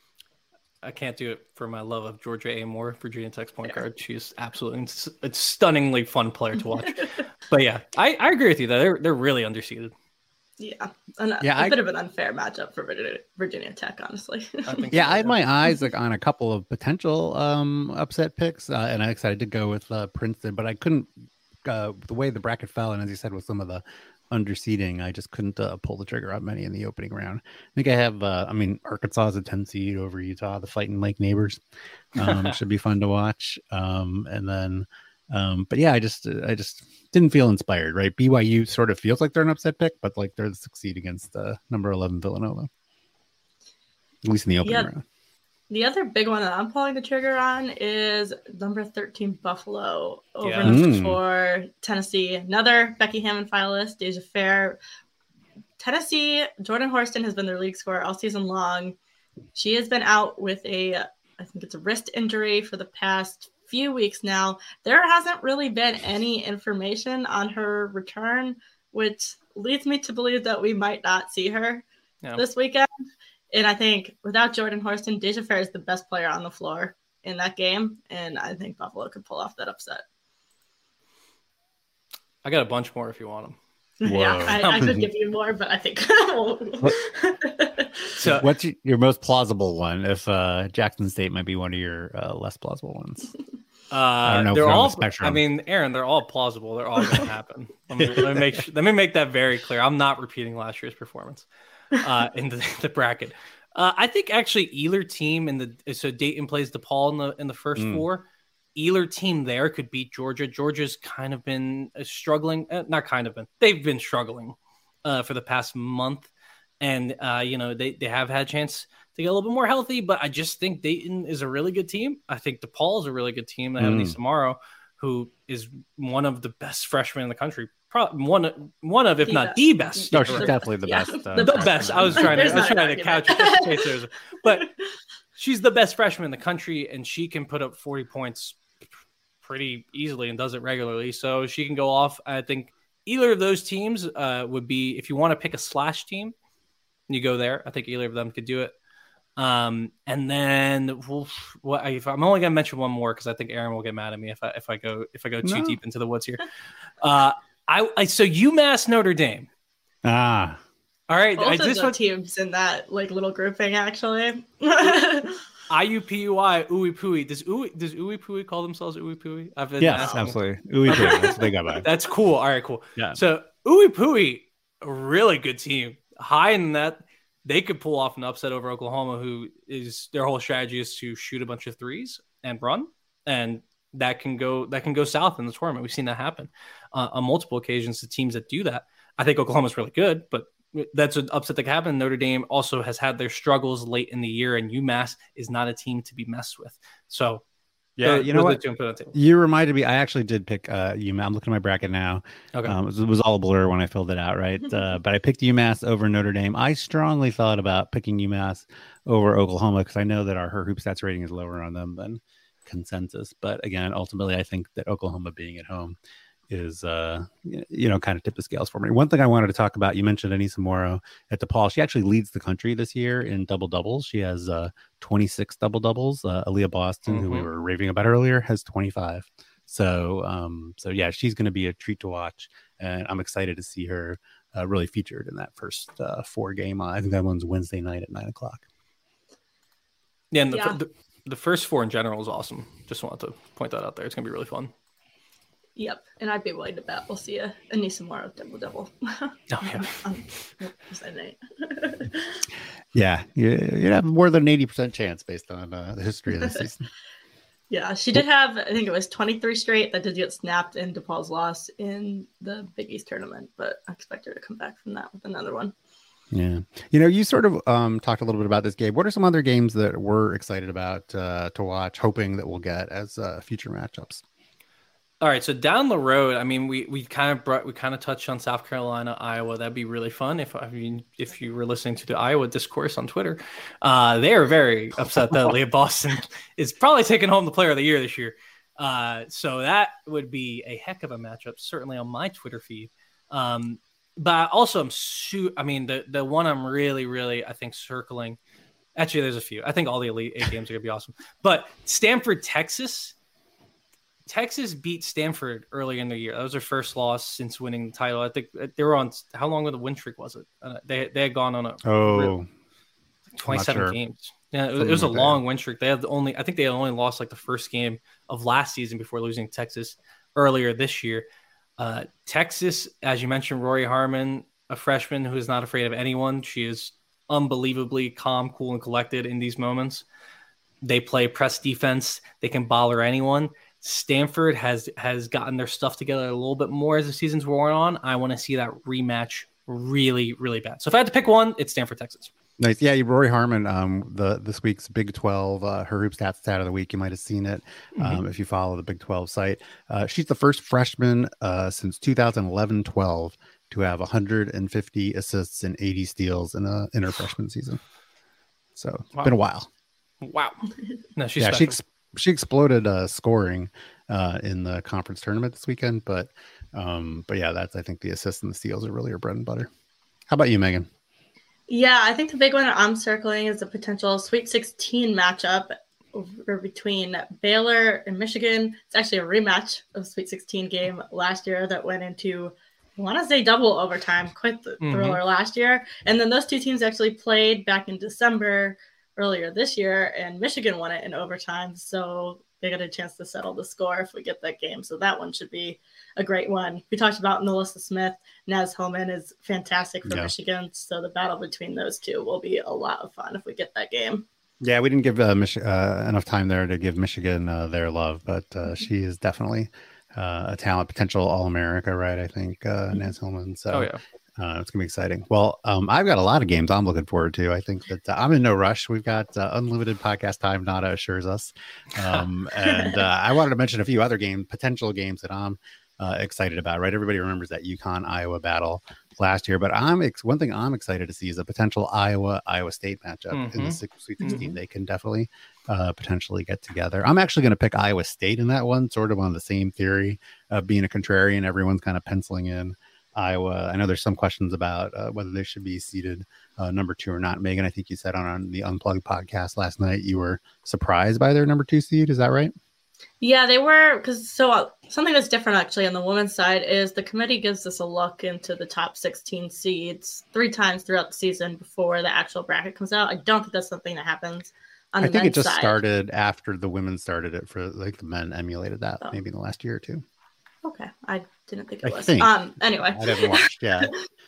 S4: I can't do it for my love of Georgia A. Moore, Virginia Tech's point yeah. guard. She's absolutely a stunningly fun player to watch. But yeah, I, I agree with you that they're they're really underseeded.
S3: Yeah, and
S2: yeah,
S3: a
S2: I,
S3: bit of an unfair matchup for Virginia, Virginia Tech, honestly.
S4: I think
S2: yeah,
S4: so,
S2: I had my eyes like on a couple of potential um, upset picks, uh, and I decided to go with uh, Princeton, but I couldn't. Uh, the way the bracket fell, and as you said, with some of the underseeding, I just couldn't uh, pull the trigger on many in the opening round. I think I have, uh, I mean, Arkansas is a ten seed over Utah, the Fighting Lake neighbors. Um, should be fun to watch. Um, and then, um, but yeah, I just, I just didn't feel inspired, right? B Y U sort of feels like they're an upset pick, but like they're the succeed against uh, number eleven Villanova, at least in the opening
S3: yeah.
S2: round.
S3: The other big one that I'm pulling the trigger on is number thirteen Buffalo over
S4: Yeah.
S3: number
S2: Mm.
S3: four Tennessee. Another Becky Hammond finalist, Deja Fair. Tennessee, Jordan Horston has been their league scorer all season long. She has been out with a, I think it's a wrist injury for the past few weeks now. There hasn't really been any information on her return, which leads me to believe that we might not see her
S4: Yeah.
S3: this weekend. And I think without Jordan Horston, Deja Fair is the best player on the floor in that game. And I think Buffalo could pull off that upset.
S4: I got a bunch more if you want them.
S3: Yeah, I, I could give you more, but I think
S2: so. What's your most plausible one? If uh, Jackson State might be one of your uh, less plausible ones.
S4: Uh,
S2: I don't know.
S4: They're all.
S2: The
S4: I mean, Aaron, they're all plausible. They're all going to happen. Let me, let me make sure, let me make that very clear. I'm not repeating last year's performance uh, in the, the bracket. Uh, I think actually either team in the so Dayton plays DePaul in the in the first mm. four. Either team there could beat Georgia. Georgia's kind of been struggling, uh, not kind of been, they've been struggling uh, for the past month. And, uh, you know, they, they have had a chance to get a little bit more healthy, but I just think Dayton is a really good team. I think DePaul is a really good team. They have mm. Anissa Morrow, who is one of the best freshmen in the country. Probably one, one of, if
S3: the
S4: not
S3: best.
S4: the best.
S2: No, she's definitely the
S3: yeah.
S2: best. Uh,
S3: the,
S4: the best. I was trying to, I was trying to couch it. But she's the best freshman in the country, and she can put up forty points pretty easily and does it regularly. So she can go off. I think either of those teams uh, would be, if you want to pick a slash team, you go there. I think either of them could do it. Um, and then well, well, if I'm only going to mention one more, because I think Aaron will get mad at me if I if I go if I go too
S2: no.
S4: deep into the woods here. Uh, I, I so UMass Notre Dame.
S2: Ah.
S4: All right.
S3: Both
S4: I
S3: of
S4: just
S3: the
S4: want
S3: teams in that like little grouping actually.
S4: I U P U I, Ooey Pooey. Does Ooey, does Ooey Pooey call themselves Ooey Pooey? I've been
S2: yes,
S4: asking.
S2: absolutely. Ooey Pooey. That's what they got by.
S4: That's cool. All right, cool.
S2: Yeah.
S4: So Ooey Pooey, a really good team. High in that, they could pull off an upset over Oklahoma, who is their whole strategy is to shoot a bunch of threes and run, and that can go that can go south in the tournament. We've seen that happen uh, on multiple occasions. The teams that do that, I think Oklahoma's really good, but that's an upset that can happen. Notre Dame also has had their struggles late in the year, and UMass is not a team to be messed with. So
S2: Yeah,
S4: Those-
S2: you know
S4: those are
S2: what?
S4: the two I'm putting on the table.
S2: You reminded me. I actually did pick uh, UMass. I'm looking at my bracket now.
S4: Okay.
S2: Um, it, was, it was all a blur when I filled it out, right? uh, but I picked UMass over Notre Dame. I strongly thought about picking UMass over Oklahoma because I know that our her hoop stats rating is lower on them than consensus. But again, ultimately, I think that Oklahoma being at home is, uh, you know, kind of tip the scales for me. One thing I wanted to talk about, you mentioned Anissa Morrow at DePaul. She actually leads the country this year in double doubles. She has uh, twenty-six double doubles. Uh, Aaliyah Boston, mm-hmm. who we were raving about earlier, has twenty-five. So, um, so yeah, she's going to be a treat to watch, and I'm excited to see her uh, really featured in that first uh, four game. I think that one's Wednesday night at nine o'clock.
S4: Yeah, and the,
S3: Yeah.
S4: the the first four in general is awesome. Just wanted to point that out there. It's going to be really fun.
S3: Yep, and I'd be willing to bet we'll see a Anissa Morrow double double.
S4: Oh, yeah.
S3: um, Wednesday night.
S2: Yeah, you, you'd have more than an eighty percent chance based on uh, the history of this season.
S3: Yeah, she did have, I think it was twenty-three straight that did get snapped in DePaul's loss in the Big East tournament, but I expect her to come back from that with another one.
S2: Yeah. You know, you sort of um, talked a little bit about this game. What are some other games that we're excited about uh, to watch, hoping that we'll get as uh, future matchups?
S4: All right, so down the road, I mean, we we kind of brought we kind of touched on South Carolina, Iowa. That'd be really fun if I mean if you were listening to the Iowa discourse on Twitter. Uh, they are very upset that Aaliyah Boston is probably taking home the Player of the Year this year. Uh, so that would be a heck of a matchup, certainly on my Twitter feed. Um, but also, I'm su- I mean, the the one I'm really, really, I think circling. Actually, there's a few. I think all the Elite Eight games are gonna be awesome. But Stanford, Texas. Texas beat Stanford early in the year. That was their first loss since winning the title. I think they were on how long of the win streak was it? Uh, they they had gone on a
S2: oh
S4: twenty-seven
S2: sure.
S4: games. Yeah, it, it was a like long that. win streak. They had the only I think they had only lost like the first game of last season before losing to Texas earlier this year. Uh, Texas, as you mentioned, Rory Harmon, a freshman who is not afraid of anyone. She is unbelievably calm, cool, and collected in these moments. They play press defense. They can bother anyone. Stanford has has gotten their stuff together a little bit more as the season's worn on. I want to see that rematch really, really bad. So if I had to pick one, it's Stanford, Texas.
S2: Nice. Yeah, Rory Harmon, um, the this week's Big twelve, uh, her hoop stats stat of the week. You might have seen it um, mm-hmm. if you follow the Big twelve site. Uh, she's the first freshman uh, since two thousand eleven twelve to have one hundred fifty assists and eighty steals in a in her freshman season. So it's
S4: wow.
S2: been a while.
S4: Wow. No, she's
S2: yeah,
S4: special.
S2: she ex- she exploded uh, scoring uh, in the conference tournament this weekend. But um, but yeah, that's I think the assists and the steals are really her bread and butter. How about you, Megan?
S3: Yeah, I think the big one I'm circling is a potential Sweet sixteen matchup over between Baylor and Michigan. It's actually a rematch of Sweet sixteen game last year that went into, I want to say, double overtime. Quite the
S4: Mm-hmm.
S3: thriller last year. And then those two teams actually played back in December earlier this year, and Michigan won it in overtime. So they got a chance to settle the score if we get that game. So that one should be a great one. We talked about Melissa Smith. Naz Homan is fantastic for
S2: yeah.
S3: Michigan. So the battle between those two will be a lot of fun if we get that game.
S2: Yeah, we didn't give uh, Mich- uh, enough time there to give Michigan uh, their love, but uh,
S3: Mm-hmm.
S2: she is definitely uh, a talent, potential All-America, right? I think, uh,
S3: Mm-hmm.
S2: Naz Homan. So
S4: Oh, yeah.
S2: Uh, it's gonna be exciting. Well, um, I've got a lot of games I'm looking forward to. I think that uh, I'm in no rush. We've got uh, unlimited podcast time. Nada assures us, um, and uh, I wanted to mention a few other game potential games that I'm uh, excited about. Right, everybody remembers that UConn Iowa battle last year, but I'm ex- one thing I'm excited to see is a potential Iowa Iowa State matchup
S4: Mm-hmm.
S2: in the Sweet sixteen.
S3: Mm-hmm.
S2: They can definitely uh, potentially get together. I'm actually going to pick Iowa State in that one, sort of on the same theory of being a contrarian. Everyone's kind of penciling in Iowa. I know there's some questions about uh, whether they should be seated uh, number two or not. Megan, I think you said on, on the Unplugged podcast last night you were surprised by their number two seed. Is that right?
S3: Yeah, they were, because so uh, something that's different actually on the women's side is the committee gives us a look into the top sixteen seeds three times throughout the season before the actual bracket comes out. I don't think that's something that happens on the
S2: I think
S3: men's
S2: it just
S3: side.
S2: started after the women started it. For like the men emulated that
S3: Oh.
S2: maybe in the last year or two.
S3: Okay, I didn't think it
S2: I
S3: was.
S2: think.
S3: Um, anyway,
S2: I haven't watched. Yeah.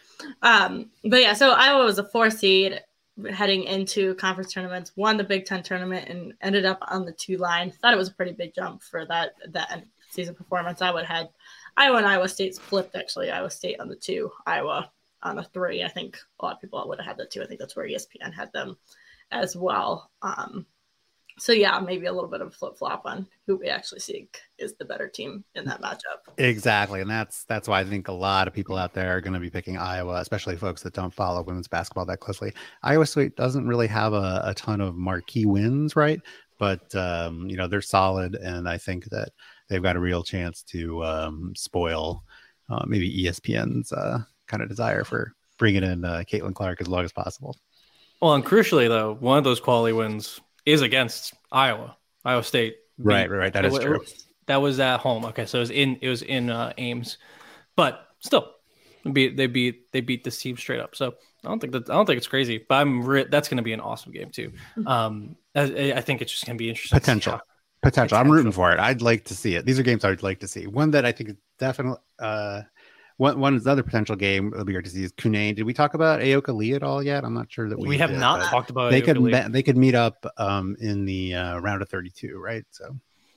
S3: um, but yeah, so Iowa was a four seed heading into conference tournaments, won the Big Ten tournament, and ended up on the two line. Thought it was a pretty big jump for that that season performance. I would have had Iowa and Iowa State flipped actually. Iowa State on the two, Iowa on the three. I think a lot of people would have had that too. I think that's where E S P N had them as well. Um, So yeah, maybe a little bit of flip flop on who we actually think is the better team in that matchup.
S2: Exactly, and that's that's why I think a lot of people out there are going to be picking Iowa, especially folks that don't follow women's basketball that closely. Iowa State doesn't really have a, a ton of marquee wins, right? But um, you know, they're solid, and I think that they've got a real chance to um, spoil uh, maybe E S P N's uh, kind of desire for bringing in uh, Caitlin Clark as long as possible.
S4: Well, and crucially though, one of those quality wins is against Iowa, Iowa State.
S2: Right, right, right. That is
S4: it,
S2: true.
S4: That was at home. Okay, so it was in it was in uh, Ames, but still, they beat they beat they beat this team straight up. So I don't think that I don't think it's crazy. But I'm re- that's going to be an awesome game too. Um, I, I think it's just going to be interesting.
S2: Potential. Potential. I'm rooting for it. I'd like to see it. These are games I'd like to see. One that I think is definitely uh, one one is another potential game that'll be hard to see is Kunane. Did we talk about Aoka Lee at all yet? I'm not sure that we
S4: we have
S2: did,
S4: not talked about.
S2: They
S4: Aoka
S2: could
S4: Lee.
S2: me- they could meet up um, in the uh, round of thirty-two, right? So.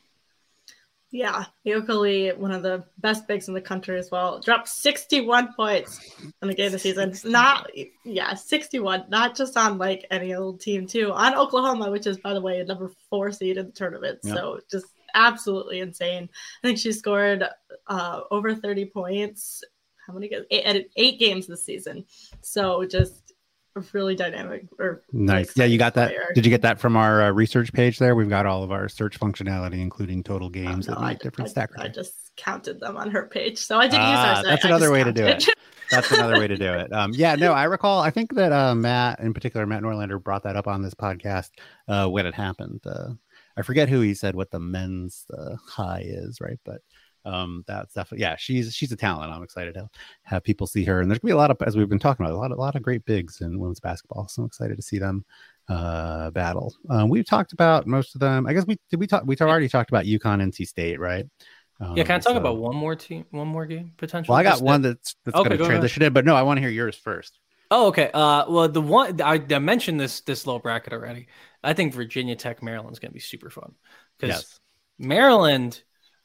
S3: Yeah, Aoka Lee, one of the best bigs in the country as well, dropped sixty-one points in the game this season. Not, yeah, sixty-one, not just on like any old team too, on Oklahoma, which is, by the way, a number four seed in the tournament. Yeah. So just absolutely insane. I think she scored uh, over thirty points. How many games? Eight, eight games this season. So just a really dynamic or
S2: nice. Yeah, you got that. Player. Did you get that from our uh, research page there? We've got all of our search functionality, including total games oh, no, that meet different
S3: I,
S2: stack.
S3: I, I just counted them on her page. So I did
S2: ah,
S3: use our site.
S2: That's another way counted. to do it. That's another way to do it. Um, yeah, no, I recall, I think that uh, Matt, in particular, Matt Norlander brought that up on this podcast uh, when it happened. Uh, I forget who he said what the men's uh, high is, right? But Um, that's definitely, yeah, she's, she's a talent. I'm excited to have people see her. And there's gonna be a lot of, as we've been talking about, a lot, a lot of great bigs in women's basketball. So I'm excited to see them uh, battle. Um, we've talked about most of them. I guess we, did we talk, we already talked about UConn, N C State, right? Um,
S4: yeah. Can I talk
S2: so,
S4: about one more team, one more game potentially?
S2: Well, I got one that's, that's okay, going to go transition ahead. in, but no, I want to hear yours first.
S4: Oh, okay. Uh, well, the one I, I mentioned this, this little bracket already. I think Virginia Tech, Maryland is going to be super fun because yes. Maryland,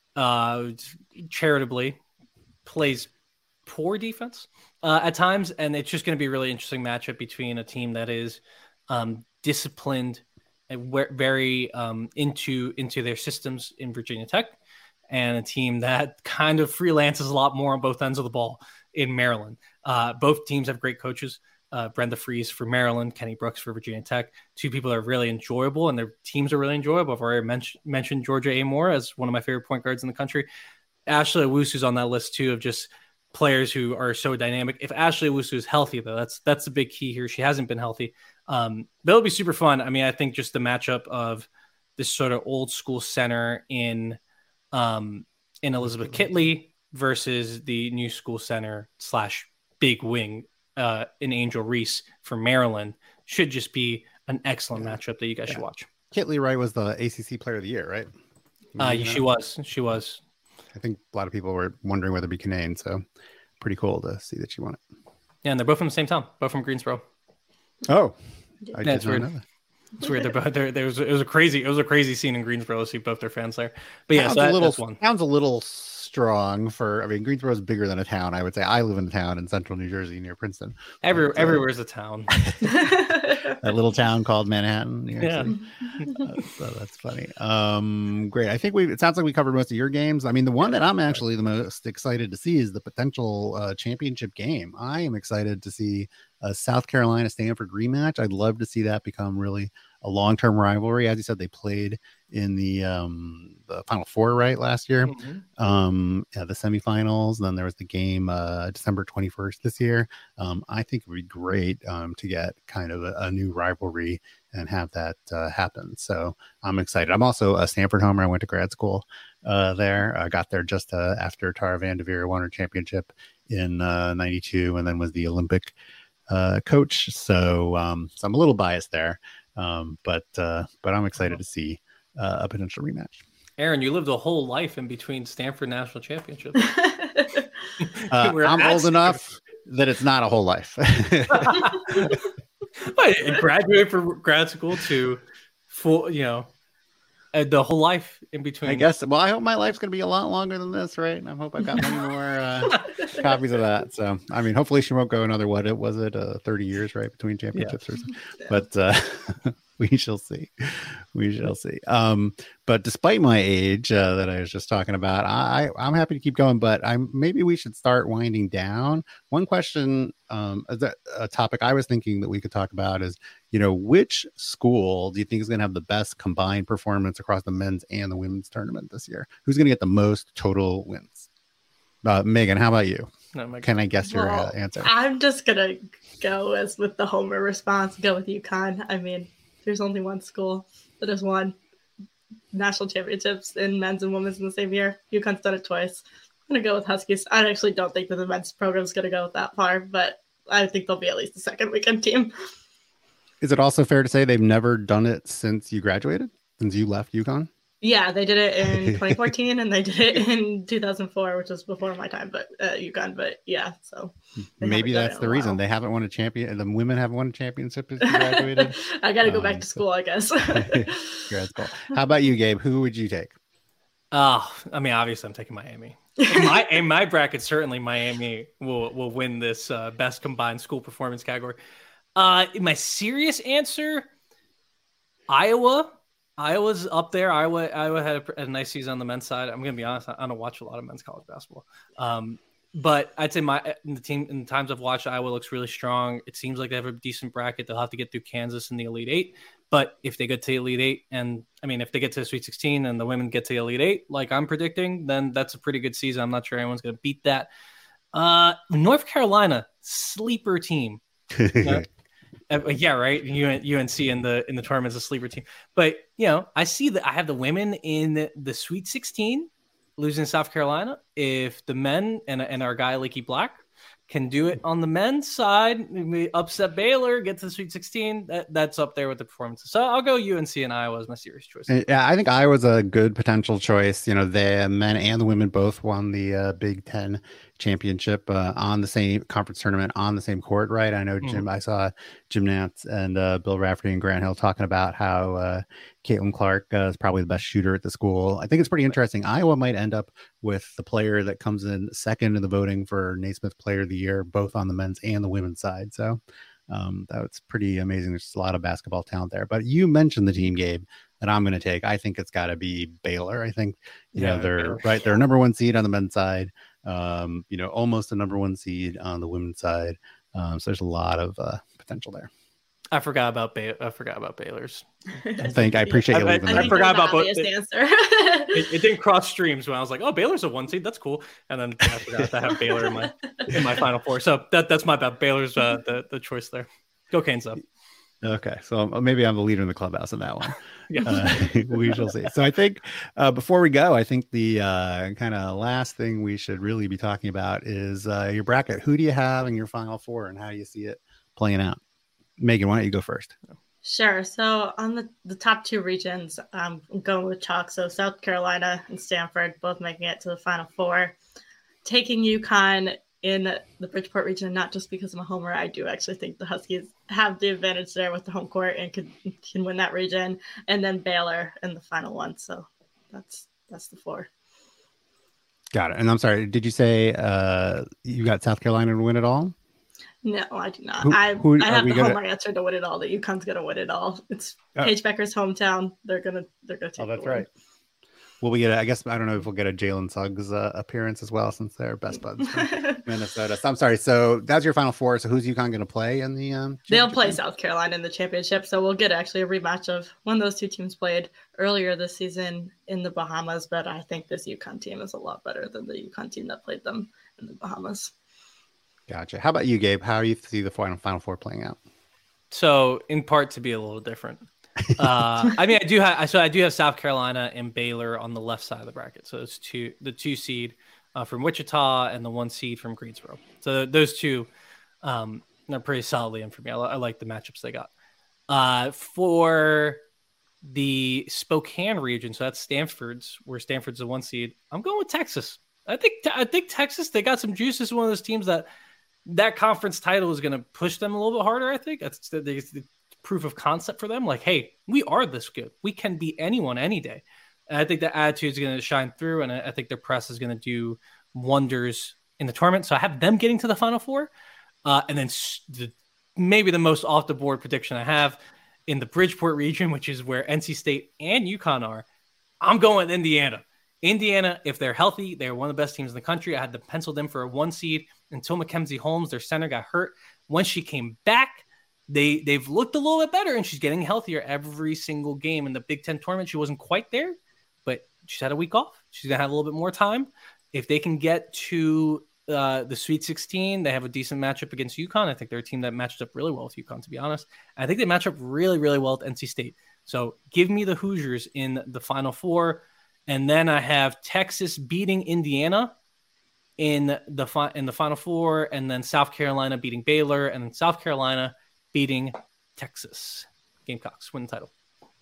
S4: uh charitably plays poor defense uh at times, and it's just going to be a really interesting matchup between a team that is um disciplined and very um into into their systems in Virginia Tech, and a team that kind of freelances a lot more on both ends of the ball in Maryland. Uh both teams have great coaches. Uh, Brenda Fries for Maryland, Kenny Brooks for Virginia Tech. Two people that are really enjoyable, and their teams are really enjoyable. I've already men- mentioned Georgia A. Moore as one of my favorite point guards in the country. Ashley Owusu's on that list too, of just players who are so dynamic. If Ashley Owusu is healthy, though, that's that's the big key here. She hasn't been healthy. Um, that'll be super fun. I mean, I think just the matchup of this sort of old school center in um, in Elizabeth Kitley versus the new school center slash big wing Uh, in Angel Reese for Maryland should just be an excellent yeah. matchup that you guys yeah. should watch.
S2: Kitley Wright was the A C C Player of the Year, right?
S4: Uh, yeah, she was. She was.
S2: I think a lot of people were wondering whether it be Canaan, so pretty cool to see that she won it.
S4: Yeah, and they're both from the same town, both from Greensboro.
S2: Oh, I
S4: yeah,
S2: did not
S4: weird.
S2: know that.
S4: It's weird. They're both, they're, there was it was a crazy it was a crazy scene in Greensboro to see both their fans there. But yeah,
S2: sounds
S4: so that,
S2: a little
S4: that's one.
S2: sounds a little strong for. I mean, Greensboro is bigger than a town. I would say I live in a town in central New Jersey near Princeton.
S4: Every
S2: but,
S4: everywhere's uh, a town.
S2: That little town called Manhattan. New York
S4: yeah,
S2: City. uh, so that's funny. Um, great. I think we. It sounds like we covered most of your games. I mean, the one that I'm actually the most excited to see is the potential uh, championship game. I am excited to see a South Carolina Stanford rematch. I'd love to see that become really a long-term rivalry. As you said, they played in the um the Final Four right last year, mm-hmm. um yeah, the semifinals. And then there was the game uh December twenty-first this year. um I think it would be great um to get kind of a, a new rivalry and have that uh, happen. So I'm excited. I'm also a Stanford homer. I went to grad school uh there. I got there just uh, after Tara Vanderveer won her championship in uh ninety-two, and then was the Olympic uh coach. So um so I'm a little biased there. Um, but uh, but I'm excited to see uh, a potential rematch.
S4: Aaron, you lived a whole life in between Stanford National Championships.
S2: uh, I'm old enough that it's not a whole life.
S4: I graduated from grad school to full, you know, uh, the whole life in between.
S2: I guess. Well, I hope my life's going to be a lot longer than this, right? And I hope I've got many more uh, copies of that. So, I mean, hopefully she won't go another, what it was it, uh, thirty years, right, between championships. Yeah. Or something. But uh, we shall see. We shall see. Um, but despite my age uh, that I was just talking about, I, I'm happy to keep going. But I'm maybe we should start winding down. One question, um, that, a topic I was thinking that we could talk about is, you know, which school do you think is going to have the best combined performance across the men's and the women's tournament this year? Who's going to get the most total wins? Uh, Megan, how about you?
S4: No,
S2: Can I guess your
S3: Well,
S2: uh, answer?
S3: I'm just gonna go as with the Homer response. Go with UConn. I mean, there's only one school that has won national championships in men's and women's in the same year. UConn's done it twice. I'm gonna go with Huskies. I actually don't think that the men's program is gonna go that far, but I think they'll be at least the second weekend team.
S2: Is it also fair to say they've never done it since you graduated? Since you left UConn?
S3: Yeah, they did it in twenty fourteen and they did it in two thousand four, which was before my time, but uh, UConn. But yeah, so
S2: maybe that's the reason they haven't won a champion. The women haven't won a championship since you graduated.
S3: I got to go
S2: um,
S3: back to school, I guess.
S2: Grad school. How about you, Gabe? Who would you take?
S4: Oh, I mean, obviously, I'm taking Miami. In my in my bracket, certainly Miami will will win this uh, best combined school performance category. Uh, my serious answer, Iowa. Iowa's up there. Iowa Iowa had a, a nice season on the men's side. I'm going to be honest. I, I don't watch a lot of men's college basketball. Um, but I'd say my in the team in the times I've watched, Iowa looks really strong. It seems like they have a decent bracket. They'll have to get through Kansas in the Elite Eight. But if they get to the Elite Eight, and I mean, if they get to the Sweet sixteen and the women get to the Elite Eight, like I'm predicting, then that's a pretty good season. I'm not sure anyone's going to beat that. Uh, North Carolina, sleeper team. Uh, Uh, yeah, right. U N C in the in the tournament is a sleeper team, but you know, I see that I have the women in the Sweet sixteen losing to South Carolina. If the men and and our guy Leaky Black can do it on the men's side, we upset Baylor, get to the Sweet sixteen, that, that's up there with the performances. So I'll go U N C and Iowa as my serious choice.
S2: Yeah, I think Iowa's a good potential choice. You know, the men and the women both won the uh, Big Ten championship uh, on the same conference tournament on the same court, right? I know Jim. Mm. I saw Jim Nantz and uh, Bill Rafferty and Grant Hill talking about how uh, Caitlin Clark uh, is probably the best shooter at the school. I think it's pretty interesting. Iowa might end up with the player that comes in second in the voting for Naismith Player of the Year, both on the men's and the women's side. So um, that's pretty amazing. There's a lot of basketball talent there. But you mentioned the team, Gabe, that I'm going to take. I think it's got to be Baylor. I think you yeah, know they're Baylor. right. They're number one seed on the men's side. Um, you know, almost a number one seed on the women's side. Um, so there's a lot of uh, potential there.
S4: I forgot about Bay- I forgot about Baylor's.
S2: I think I appreciate you
S4: I,
S2: leaving.
S4: I, I forgot about both.
S3: It,
S4: answer. it, it didn't cross streams when I was like, "Oh, Baylor's a one seed. That's cool." And then I forgot to have Baylor in my in my final four. So that that's my bad. Baylor's uh, the the choice there. Go Canes up.
S2: Okay, so maybe I'm the leader in the clubhouse in that one.
S4: Yeah.
S2: uh, we shall see. So I think uh, before we go, I think the uh, kind of last thing we should really be talking about is uh, your bracket. Who do you have in your final four, and how do you see it playing out? Megan, why don't you go first?
S3: Sure. So on the, the top two regions, I'm going with chalk. So South Carolina and Stanford both making it to the final four. Taking UConn in the Bridgeport region, not just because I'm a homer. I do actually think the Huskies have the advantage there with the home court and can can win that region. And then Baylor in the final one. So that's that's the four.
S2: Got it. And I'm sorry, did you say uh, you got South Carolina to win it all?
S3: No, I do not.
S2: Who,
S3: I
S2: who,
S3: I have the
S2: gonna...
S3: homer answer to win it all. That UConn's gonna win it all. It's oh. Paige Becker's hometown. They're gonna they're gonna take.
S2: Oh, that's
S3: the win.
S2: right. Will we get? A, I guess I don't know if we'll get a Jalen Suggs uh, appearance as well, since they're best buds from Minnesota. So I'm sorry. So that's your final four. So who's UConn going to play in the? Um,
S3: They'll play South Carolina in the championship. So we'll get actually a rematch of when those two teams played earlier this season in the Bahamas. But I think this UConn team is a lot better than the UConn team that played them in the Bahamas.
S2: Gotcha. How about you, Gabe? How do you see the final final four playing out?
S4: So in part to be a little different. uh, I mean, I do have so I do have South Carolina and Baylor on the left side of the bracket. So it's two the two seed uh, from Wichita and the one seed from Greensboro. So those two um, are pretty solidly in for me. I, I like the matchups they got. Uh, for the Spokane region, so that's Stanford's, where Stanford's the one seed. I'm going with Texas. I think I think Texas, they got some juice. This is one of those teams that that conference title is going to push them a little bit harder. I think that's the, the, the proof of concept for them. Like, hey, we are this good. We can beat anyone any day. And I think the attitude is going to shine through, and I, I think their press is going to do wonders in the tournament. So I have them getting to the Final Four. Uh, and then the, maybe the most off the board prediction I have in the Bridgeport region, which is where N C State and UConn are, I'm going Indiana. Indiana, if they're healthy, they're one of the best teams in the country. I had them penciled in for a one seed until Mackenzie Holmes, their center, got hurt. Once she came back, they, they've looked a little bit better, and she's getting healthier every single game. In the Big Ten tournament, she wasn't quite there, but she's had a week off. She's going to have a little bit more time. If they can get to uh, the Sweet sixteen, they have a decent matchup against UConn. I think they're a team that matched up really well with UConn, to be honest. I think they match up really, really well with N C State. So give me the Hoosiers in the Final Four. And then I have Texas beating Indiana in the fi- in the Final Four, and then South Carolina beating Baylor, and then South Carolina beating Texas. Gamecocks win the title.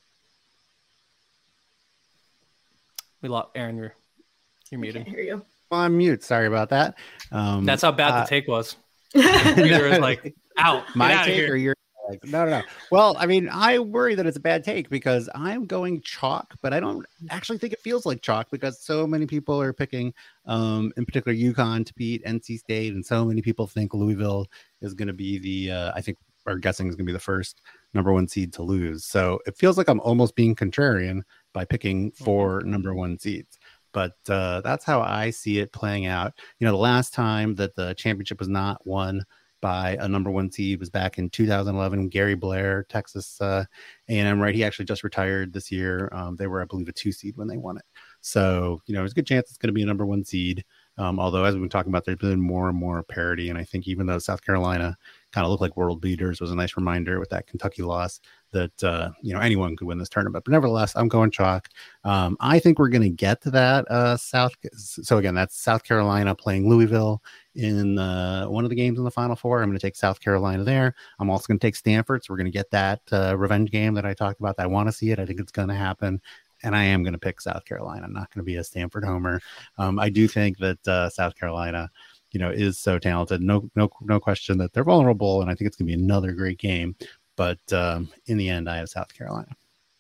S4: We lost Aaron. You're you're muted.
S3: I can't hear you.
S2: Well, I'm mute. Sorry about that. Um,
S4: That's how bad
S2: uh,
S4: the take was. It was like out.
S2: My
S4: Get
S2: take
S4: here.
S2: or your take? No, no, no. Well, I mean, I worry that it's a bad take because I'm going chalk, but I don't actually think it feels like chalk because so many people are picking, um, in particular, UConn to beat N C State, and so many people think Louisville is going to be the, uh, I think, or guessing is going to be the first number one seed to lose. So it feels like I'm almost being contrarian by picking four mm-hmm. number one seeds. But uh, that's how I see it playing out. You know, the last time that the championship was not won by a number one seed was back in two thousand eleven. Gary Blair, Texas uh, A and M, right? He actually just retired this year. Um, they were, I believe, a two seed when they won it. So, you know, there's a good chance it's going to be a number one seed. Um, although, as we've been talking about, there's been more and more parity. And I think even though South Carolina kind of looked like world beaters, was a nice reminder with that Kentucky loss that, uh, you know, anyone could win this tournament. But nevertheless, I'm going chalk. Um, I think we're going to get to that uh, South. So, again, that's South Carolina playing Louisville in uh, one of the games in the Final Four. I'm going to take South Carolina there. I'm also going to take Stanford. So we're going to get that uh, revenge game that I talked about. I want to see it. I think it's going to happen. And I am going to pick South Carolina. I'm not going to be a Stanford homer. Um, I do think that uh, South Carolina, you know, is so talented. No, no, no question that they're vulnerable. And I think it's going to be another great game. But um, in the end, I have South Carolina.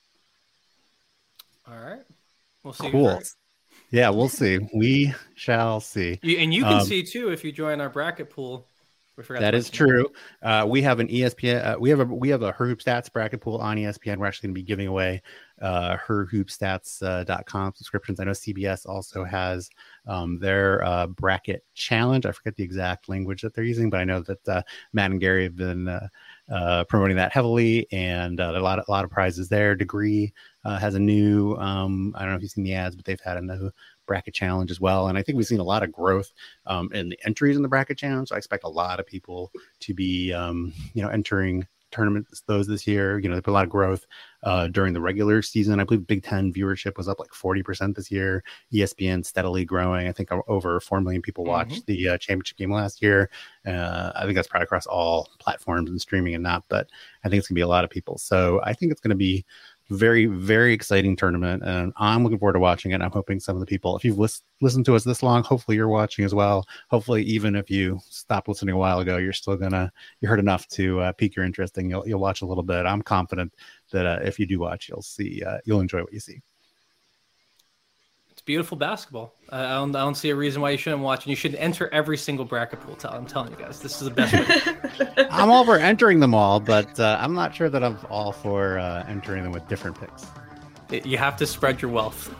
S4: All right. We'll see.
S2: Cool. Yeah, we'll see. We shall see.
S4: You, and you can
S2: um,
S4: see, too, if you join our bracket pool. We forgot
S2: that is true. Uh, we have an E S P N. Uh, we have a we have a Her Hoop Stats bracket pool on E S P N. We're actually going to be giving away uh, her hoop stats dot com subscriptions. I know C B S also has um, their uh, bracket challenge. I forget the exact language that they're using, but I know that uh, Matt and Gary have been uh, uh, promoting that heavily, and uh, a lot of, a lot of prizes there. Degree uh, has a new. Um, I don't know if you've seen the ads, but they've had a new bracket challenge as well, and I think we've seen a lot of growth um, in the entries in the bracket challenge. So I expect a lot of people to be, um, you know, entering tournaments those this year. You know, there's been a lot of growth uh, during the regular season. I believe Big Ten viewership was up like forty percent this year. E S P N steadily growing. I think over four million people watched mm-hmm. the uh, championship game last year. Uh, I think that's probably across all platforms and streaming and not, but I think it's gonna be a lot of people. So I think it's gonna be very, very exciting tournament, and I'm looking forward to watching it. I'm hoping some of the people, if you've lis- listened to us this long, hopefully you're watching as well. Hopefully, even if you stopped listening a while ago, you're still gonna you heard enough to uh, pique your interest, and you'll you'll watch a little bit. I'm confident that uh, if you do watch, you'll see uh, you'll enjoy what you see.
S4: It's beautiful basketball. I don't, I don't see a reason why you shouldn't watch, and you should enter every single bracket pool. I'm telling you guys, this is the best way.
S2: I'm all for entering them all, but uh, I'm not sure that I'm all for uh, entering them with different picks.
S4: It, you have to spread your wealth.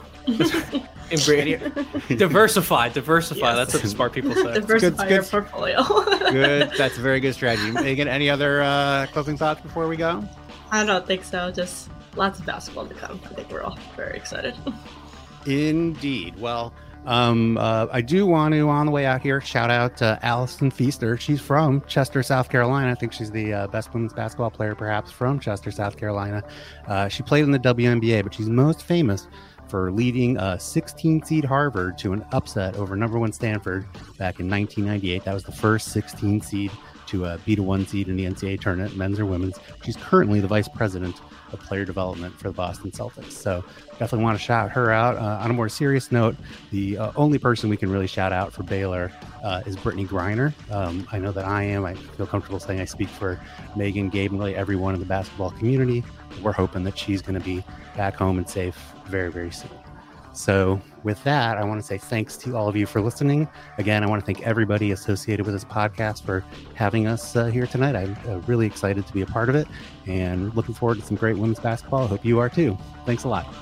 S4: diversify, diversify. Yes. That's what the smart people say.
S3: Diversify
S2: good,
S3: your
S2: good.
S3: portfolio.
S2: Good. That's a very good strategy. Megan, any other uh, closing thoughts before we go?
S3: I don't think so. Just lots of basketball to come. I think we're all very excited.
S2: Indeed. Well, um, uh, I do want to, on the way out here, shout out to Allison Feaster. She's from Chester, South Carolina. I think she's the uh, best women's basketball player, perhaps, from Chester, South Carolina. Uh, she played in the W N B A, but she's most famous for leading a sixteen seed Harvard to an upset over number one Stanford back in nineteen ninety-eight. That was the first sixteen seed to uh, beat a one seed in the N C double A tournament, men's or women's. She's currently the vice president of player development for the Boston Celtics. So definitely want to shout her out. Uh, on a more serious note, the uh, only person we can really shout out for Baylor uh, is Brittany Griner. Um, I know that I am. I feel comfortable saying I speak for Megan, Gabe, and really everyone in the basketball community. We're hoping that she's going to be back home and safe very, very soon. So with that, I want to say thanks to all of you for listening. Again, I want to thank everybody associated with this podcast for having us uh, here tonight. I'm uh, really excited to be a part of it and looking forward to some great women's basketball. I hope you are too. Thanks a lot.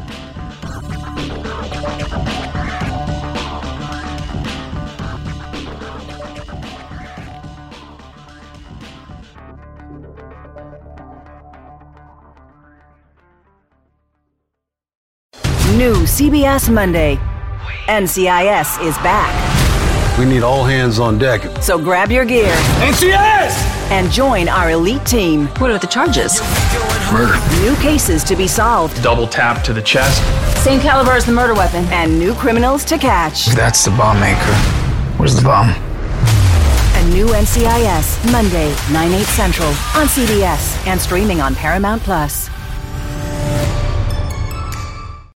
S9: New C B S Monday. N C I S is back.
S10: We need all hands on deck.
S9: So grab your gear.
S11: N C I S!
S9: And join our elite team.
S12: What are the charges?
S10: Murder.
S9: New cases to be solved.
S11: Double tap to the chest.
S12: Same caliber as the murder weapon.
S9: And new criminals to catch.
S11: That's the bomb maker. Where's the bomb?
S9: A new N C I S, Monday, nine, eight Central, on C B S and streaming on Paramount Plus.